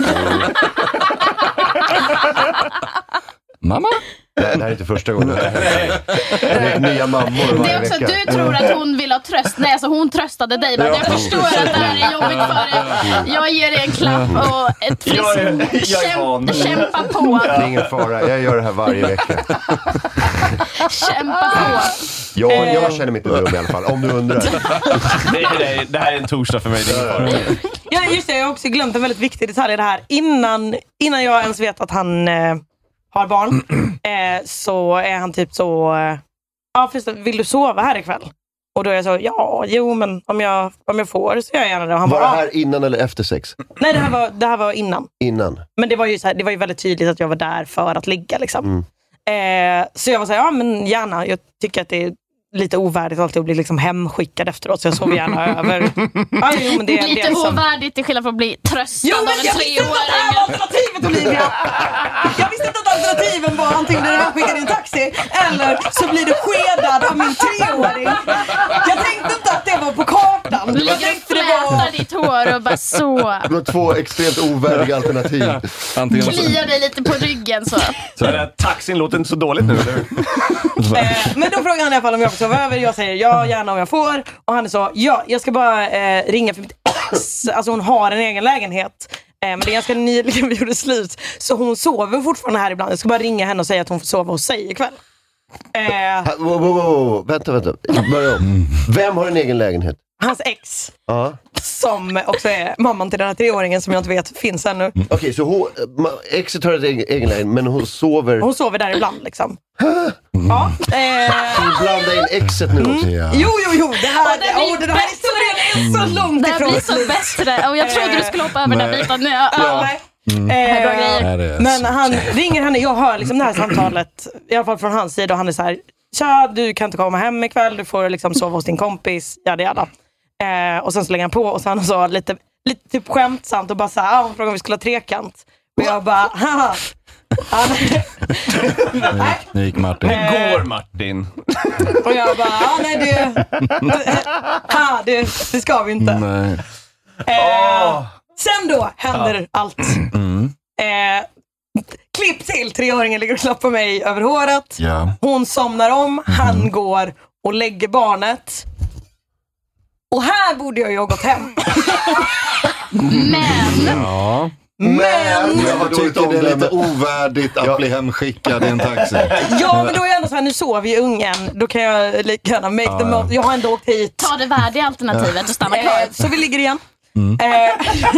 Mamma? Nej, det här är inte första gången. Det är nya mammor varje Det är också vecka. att du tror att hon vill ha tröst. Nej, alltså hon tröstade dig. Men jag förstår att det här är jobbigt för dig. Jag ger dig en klapp och ett frisk... Jag är, jag är van. Kämpa, kämpa på. Det är ingen fara, jag gör det här varje vecka. Kämpa på. Ja, jag känner mig inte dum i alla fall, om du undrar. Nej, nej, det här är en torsdag för mig. Det är ingen fara. Ja, just det. Jag har också glömt en väldigt viktig detalj i det här. Innan, innan jag ens vet att han eh, har barn eh, så är han typ så... Eh, ja, först, vill du sova här ikväll? Och då är jag så, ja, jo, men om jag, om jag får så gör jag gärna det. Och han var bara, det här innan eller efter sex? Nej, det här var, det här var innan. Innan? Men det var ju, så här, det var ju väldigt tydligt att jag var där för att ligga. Liksom. Mm. Eh, så jag var så här, ja men gärna. Jag tycker att det är lite ovärdigt alltid att bli liksom hemskickad efteråt. Så jag sover gärna över. Ah, jo, men det är lite det som... ovärdigt till skillnad från att bli tröstad Jo, av men en jag visste inte att det här var alternativet, Olivia. Jag visste inte att alternativen var antingen blir du hemskickad i en taxi eller så blir du skedad av min treåring. Jag tänkte inte att det var på kartan. Du ligger och flätar ditt hår och bara så. Det var två extremt ovärdiga alternativ. Kliar dig lite på ryggen så. Så den här taxin låter inte så dåligt nu, eller hur? eh, Men då frågar han i alla fall om jag får sova över. Jag säger ja, gärna om jag får. Och han är så, ja, jag ska bara eh, ringa för mitt ex. Alltså hon har en egen lägenhet. Eh, men det är ganska nyligen vi gjorde slut. Så hon sover fortfarande här ibland. Jag ska bara ringa henne och säga att hon får sova hos sig ikväll. Eh, ha, wow, wow, wow. Vänta, vänta. Börja om. Vem har en egen lägenhet? Hans ex. Ja. Som också är mamman till den här treåringen som jag inte vet finns ännu. Okej, okay, så hon, exet har en egen, egen lägenhet, men hon sover... Hon sover där ibland liksom. Ja. Eh... Så blanda in exet nu också. Mm. Jo, jo, jo. Det här, det blir oh, den här historien är så långt det ifrån. Det blir så bättre. Och jag trodde du skulle hoppa över den biten nu. Ja. Ja. Mm. Eh, men han ringer henne, jag hör liksom det här samtalet i alla fall från hans sida och han är så här: tja, du kan inte komma hem ikväll, du får liksom sova hos din kompis, jada jada. Eh, och sen så lägger han på och sen så lite, lite typ skämtsamt och bara så här, ah, hon frågade om vi skulle ha trekant. Och jag bara, haha. Nej. Nu gick Martin. Hur går Martin? Och jag bara, ah, nej det, ah, det, det ska vi inte. Nej. Eh, sen då händer ja. allt. Mm. Eh, klipp till, treåringen ligger och klappar mig över håret. Ja. Hon somnar om, han mm. går och lägger barnet. Och här borde jag ju ha gått hem. Men... Ja. Men jag tycker det är lite ovärdigt att ja. bli hemskickad i en taxi. Ja, men då är jag ändå så här, nu sover ju ungen. Då kan jag lika gärna make ja, the most. Jag har ändå åkt hit. Ta det värdiga alternativet och stanna kvar. Eh, så vi ligger igen. Mm. Eh,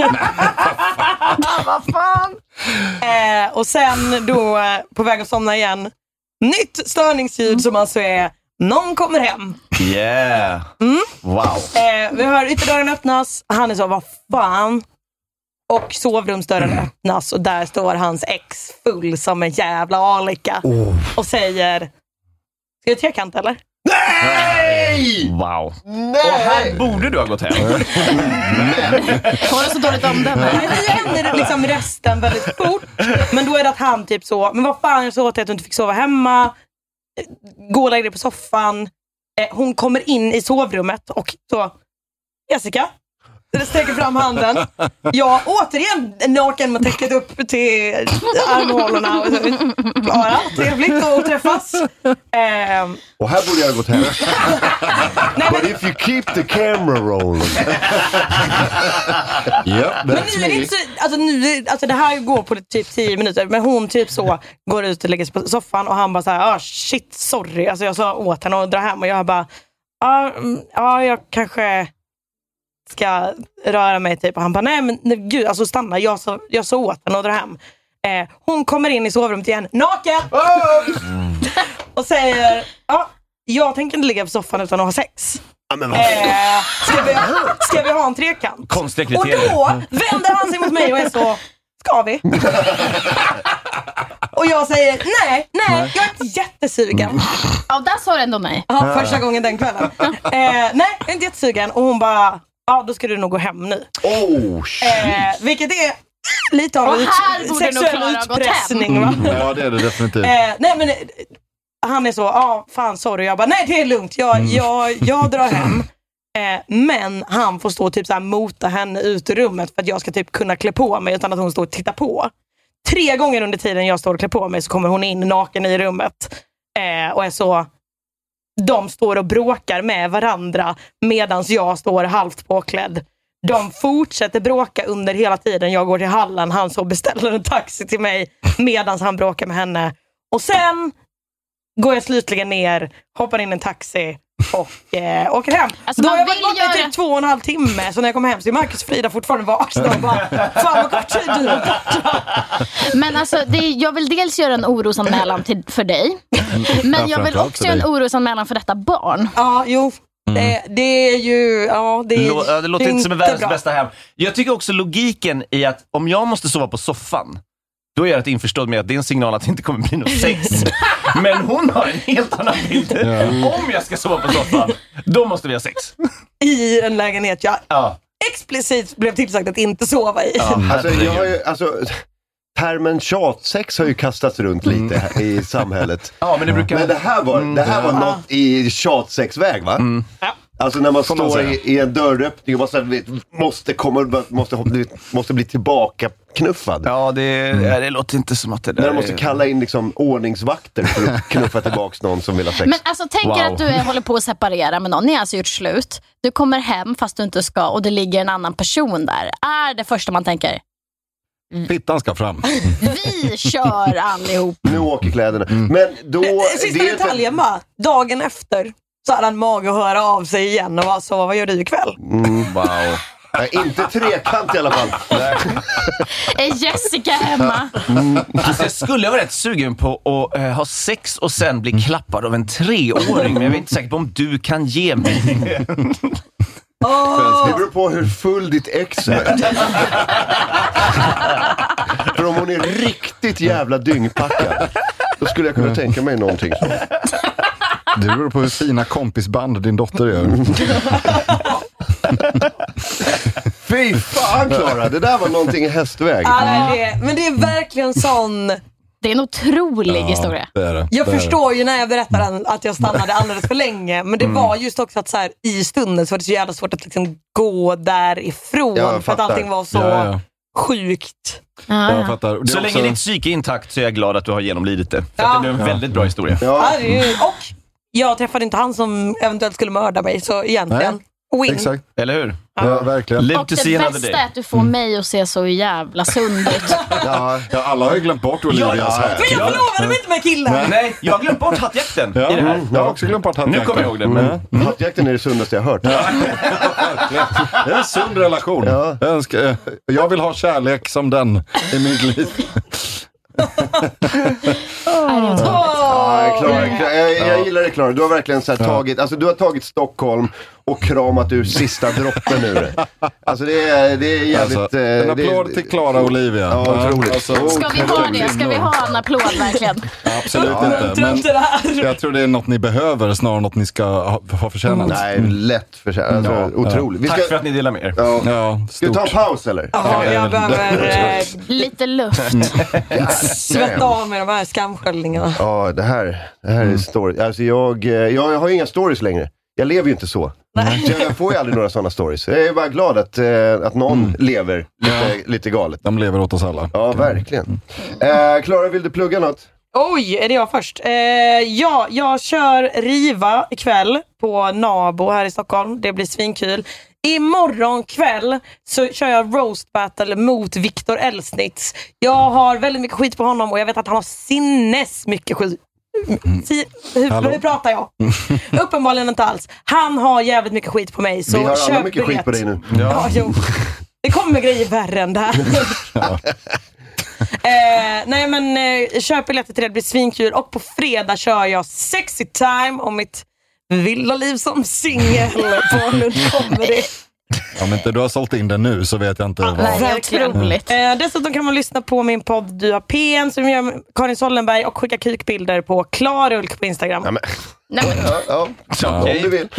Vad fan? Eh, och sen då eh, på väg att somna igen. Nytt störningsljud som alltså är någon kommer hem. Yeah. Mm. Wow. Eh, vi hör ytterdörren öppnas. Han är så, vad fan? Och sovrumsdörren öppnas och där står hans ex full som en jävla alika. Oh. Och säger, ska jag trekant eller? Nej! Wow. Nej! Och här borde du ha gått hem. Har du så dåligt om den här? Men vi händer liksom resten väldigt fort. Men då är det att han typ så, men vad fan, jag så till att du inte fick sova hemma. Gå och lägga dig på soffan. Eh, hon kommer in i sovrummet och så, Jessica, det sträcker fram handen. Jag återigen naken med täcket upp till armhålorna. Klara, trevligt att träffas. Um, och här borde jag ha gått hem. But if you keep the camera rolling. Yep, men nu är det inte så, alltså, nu, alltså det här går på typ tio minuter. Men hon typ så går ut och lägger sig på soffan och han bara så här, ah shit, sorry. Alltså jag sa åt henne att dra hem och jag bara, ja, ah, jag kanske ska röra mig typ. Och han bara, nej men nej, gud, alltså stanna, jag sa, jag sa åt henne och dra hem. Eh, hon kommer in i sovrummet igen, naken! Mm. Och säger, ja, jag tänker inte ligga på soffan utan att ha sex. Ja, eh, ska, vi, ska vi ha en trekant? Konstiga kriterier. Och då vänder han sig mot mig och är så, ska vi? Och jag säger, nej, nej, jag är inte jättesugen. Mm. Ja, där sa du ändå nej. Ja, första gången den kvällen. eh, nej, jag är inte jättesugen. Och hon bara, ja, då ska du nog gå hem nu. Oh, shit. Eh, vilket är lite av ut, sexuell utpressning, va? Mm. Ja, det är det definitivt. Eh, nej, men han är så, ja ah, fan sorry. Jag bara, nej det är lugnt, jag, mm. jag, jag drar hem. Eh, men han får stå och typ så här mota henne ut ur rummet för att jag ska typ kunna klä på mig utan att hon står och tittar på. Tre gånger under tiden jag står och klär på mig så kommer hon in naken i rummet. Eh, och är så, de står och bråkar med varandra medans jag står halvt påklädd. De fortsätter bråka under hela tiden. Jag går till hallen, han så beställer en taxi till mig medans han bråkar med henne. Och sen går jag slutligen ner, hoppar in i en taxi och eh, åker hem. Alltså, då har jag varit borta göra... i typ två och en halv timme. Så när jag kommer hem så är Marcus Frida fortfarande vakna och bara, fan vad kort tid du är borta. Men alltså, det är, jag vill dels göra en orosanmälan till, för dig. Men jag vill också göra en orosanmälan för detta barn. Ja, jo. Mm. Det, det är ju, ja, det, är, Lå, det låter det inte som en världens bra. bästa hem. Jag tycker också logiken i att om jag måste sova på soffan, då är jag rätt införstådd med att det är en signal att det inte kommer bli något sex. Men hon har en helt annan bild. Ja. Om jag ska sova på soffan, då måste vi ha sex. I en lägenhet jag ja. explicit blev tillsagt att inte sova i. Ja, alltså, jag har ju, alltså, termen tjatsex har ju kastats runt lite här i samhället. Ja, men, det brukar... men det här var, det här var något i tjatsexväg, va? Mm. Ja. Alltså när man står i, i en dörröppning och måste, måste, komma, måste, måste bli tillbaka knuffad. Ja, det, mm. det låter inte som att det där... När de måste kalla in liksom ordningsvakter för att knuffa tillbaka någon som vill ha sex. Men alltså tänk wow. att du är, håller på att separera med någon. Ni har alltså gjort slut. Du kommer hem fast du inte ska och det ligger en annan person där. Är det första man tänker? Fittan ska fram. Vi kör allihop. Nu åker kläderna. Mm. Men då... Sista detaljen bara. Dagen efter så hade han mag att höra av sig igen och var så, vad gör du ikväll? Mm, wow. Nej, inte trekant i alla fall. Är Jessica hemma? Mm. Alltså, jag skulle vara rätt sugen på att uh, ha sex och sen bli klappad av en treåring. Men jag är inte säker på om du kan ge mig det. Oh. Det beror på hur full ditt ex är. För om hon är riktigt jävla dyngpackad, då skulle jag kunna tänka mig någonting så. Det beror på hur fina kompisband din dotter gör. Fy fan, Klara, det där var någonting i hästväg. Ja, det är det. Men det är verkligen sån... Det är en otrolig ja, historia. Det är det. Jag det förstår det. ju när jag berättar att jag stannade alldeles för länge. Men det mm. var just också att så här, i stunden så var det så jävla svårt att liksom gå därifrån. Ja, för att allting var så ja, ja. sjukt. Ja, jag fattar. Så också... länge ditt psyke är intakt så är jag glad att du har genomlidit det. För ja. att det är en ja. väldigt bra historia. Ja. Ja, och jag träffade inte han som eventuellt skulle mörda mig. Så egentligen... Nej. Win. Exakt. Eller hur? Ja, ja verkligen. Och det bästa är att du får mm. mig att se så jävla sund ut. Ja, ja, alla har ju glömt bort Olivias ja, hatt. Men jag förlovade mig inte med killen. Nej, Nej jag har glömt bort hattjakten ja, i det här. Jag har också glömt bort hattjakten. Nu kommer jag ihåg det. Men... Mm. Hattjakten är det sundaste jag har hört. Ja. Det är en sund relation. Ja. Jag, önskar, jag vill ha kärlek som den i mitt liv. Oh. Ah, Klara, jag, jag gillar det, Klara. Du har verkligen så här tagit, alltså du har tagit Stockholm och kramat ur sista droppen ur det. Alltså det är, det är jävligt... Alltså, en applåd det, till Klara och Olivia. Ja, otroligt. Alltså, ska vi ha det? Ska vi ha en applåd verkligen? Absolut ja, inte. Men jag tror det är något ni behöver snarare något ni ska ha, ha förtjänat. Nej, lätt förtjänat. Alltså, ja, otroligt. Vi ska, tack för att ni delar med er. Ja. Ja, ska vi ta en paus eller? Ja, jag behöver... Eh, lite luft. Svetta av med de här skamsköljningarna. Ja, det här, det här är story. Alltså jag, jag har ju inga stories längre. Jag lever ju inte så. Nej. Så jag får ju aldrig några sådana stories. Jag är bara glad att, eh, att någon mm. lever lite, ja. lite galet. De lever åt oss alla. Ja, verkligen. Eh, Klara, vill du plugga något? Oj, är det jag först? Eh, ja, jag kör Riva ikväll på Nabo här i Stockholm. Det blir svinkul. Imorgon kväll så kör jag roast battle mot Viktor Elsnitz. Jag har väldigt mycket skit på honom och jag vet att han har sinnes mycket skit. Si, hur, hur pratar jag? Uppenbarligen inte alls. Han har jävligt mycket skit på mig. Så vi har alla köp mycket biljett. skit på dig nu. Ja. Ja, jo. Det kommer grejer värre än det här. Ja. eh, nej men eh, köp biljetter till det, det blir svinkul. Och på fredag kör jag Sexy Time om mitt villaliv som singel på Lund Comedy. Om inte du har sålt in den nu så vet jag inte. Ja, vad... Nej, otroligt. Eh, dessutom kan man lyssna på min podd Du har P N som gör Karin Sollenberg och skicka kukbilder på Klarulk på Instagram. Ja, men... Nej, men... ja, ja. ja. Om du vill.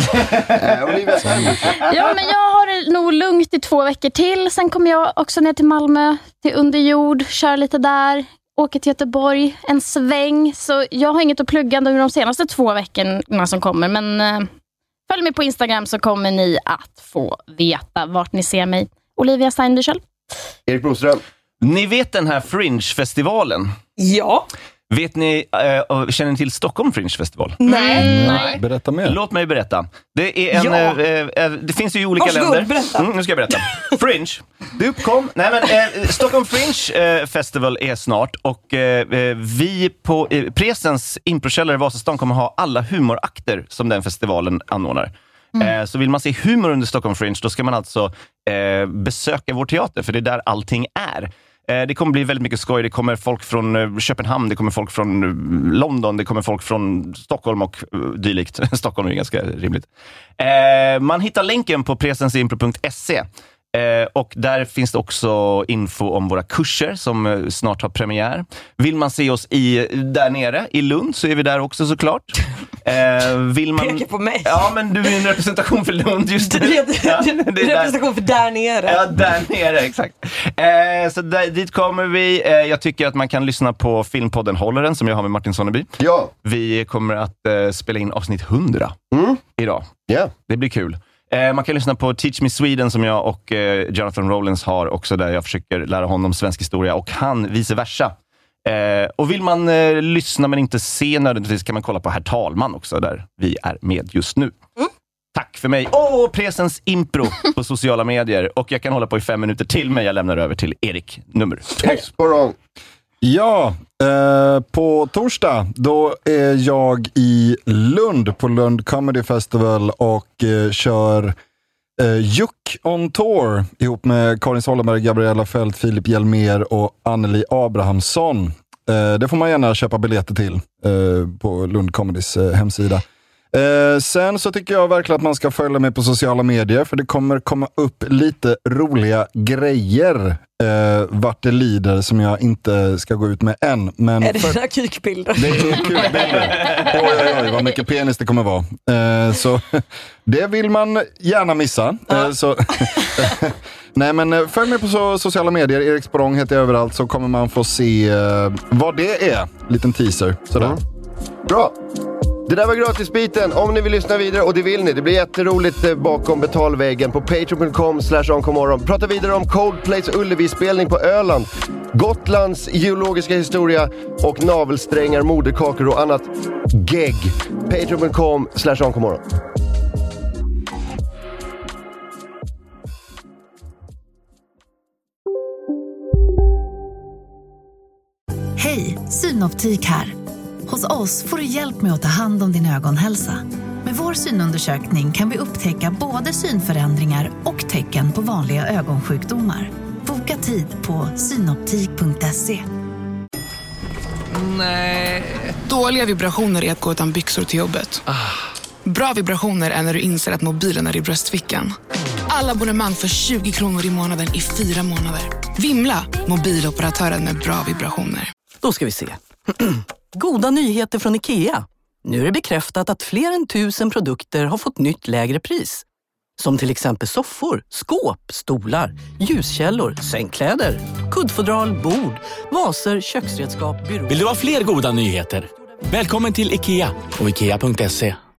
Ja, men jag har det nog lugnt i två veckor till. Sen kommer jag också ner till Malmö till Underjord, kör lite där. åker till Göteborg en sväng. Så jag har inget att plugga under de senaste två veckorna som kommer. Men eh, följ mig på Instagram så kommer ni att få veta vart ni ser mig. Olivia Steinbüchel. Erik Broström. Ni vet den här Fringe-festivalen? Ja. Vet ni, äh, känner ni till Stockholm Fringe Festival? Nej. Nej. Berätta mer. Låt mig berätta. Det är en, Ja. äh, äh, det finns ju i olika Varsågod, länder. berätta. Mm, nu ska jag berätta. Fringe. Det uppkom. Nej men äh, Stockholm Fringe äh, Festival är snart och äh, vi på äh, Presens improkällare i Vasastan kommer ha alla humorakter som den festivalen anordnar. Mm. Äh, så vill man se humor under Stockholm Fringe, då ska man alltså äh, besöka vår teater, för det är där allting är. Det kommer bli väldigt mycket skoj. Det kommer folk från Köpenhamn, det kommer folk från London, det kommer folk från Stockholm och dylikt. Stockholm är ganska rimligt. Man hittar länken på presensimpro punkt se. Eh, och där finns det också info om våra kurser som eh, snart har premiär. Vill man se oss i, där nere i Lund så är vi där också såklart. Eh, vill man... Peka på mig. Ja, men du är en representation för Lund just nu. Ja, det är en representation för där nere. Ja, där nere, exakt. Eh, så där, dit kommer vi. Eh, jag tycker att man kan lyssna på filmpodden Hållaren som jag har med Martin Sonneby. Ja. Vi kommer att eh, spela in avsnitt hundra mm. idag. Yeah. Det blir kul. Eh, man kan lyssna på Teach Me Sweden som jag och eh, Jonathan Rowlands har också, där jag försöker lära honom svensk historia och han vice versa. Eh, och vill man eh, lyssna men inte se nödvändigtvis kan man kolla på Herr Talman också, där vi är med just nu. Mm. Tack för mig. Åh, oh, Presens impro på sociala medier. Och jag kan hålla på i fem minuter till, men jag lämnar över till Erik, nummer två. Ja, eh, på torsdag då är jag i Lund på Lund Comedy Festival och eh, kör eh, Juck on Tour ihop med Karin Sollenberg, Gabriella Fält, Filip Hjelmer och Anneli Abrahamsson. Eh, det får man gärna köpa biljetter till eh, på Lund Comedys eh, hemsida. Eh, sen så tycker jag verkligen att man ska följa mig på sociala medier, för det kommer komma upp lite roliga grejer eh, vart det lider som jag inte ska gå ut med än. Men är det för... dina kukbilder? Det är kukbilder. Oj, oj, oj, vad mycket penis det kommer vara. Eh, så det vill man gärna missa. Eh, så Nej, men följ mig på so- sociala medier. Erik Sporrong heter jag överallt, så kommer man få se eh, vad det är. Liten teaser. Sådär. Mm. Bra. Det där var gratisbiten. Om ni vill lyssna vidare, och det vill ni, det blir jätteroligt bakom betalväggen på patreon punkt com slash onkomorron. Prata vidare om Coldplays Ullevi-spelning på Öland, Gotlands geologiska historia och navelsträngar, moderkakor och annat gegg. patreon punkt com slash onkomorron. Hej, Synoptik här. Hos oss får du hjälp med att ta hand om din ögonhälsa. Med vår synundersökning kan vi upptäcka både synförändringar och tecken på vanliga ögonsjukdomar. Boka tid på synoptik punkt se. Nej. Dåliga vibrationer är att gå utan byxor till jobbet. Bra vibrationer är när du inser att mobilen är i bröstfickan. Alla abonnemang för tjugo kronor i månaden i fyra månader. Vimla, mobiloperatören med bra vibrationer. Då ska vi se. Goda nyheter från IKEA. Nu är det bekräftat att fler än tusen produkter har fått nytt lägre pris. Som till exempel soffor, skåp, stolar, ljuskällor, sängkläder, kuddfodral, bord, vaser, köksredskap, byråer. Vill du ha fler goda nyheter? Välkommen till IKEA på ikea punkt se.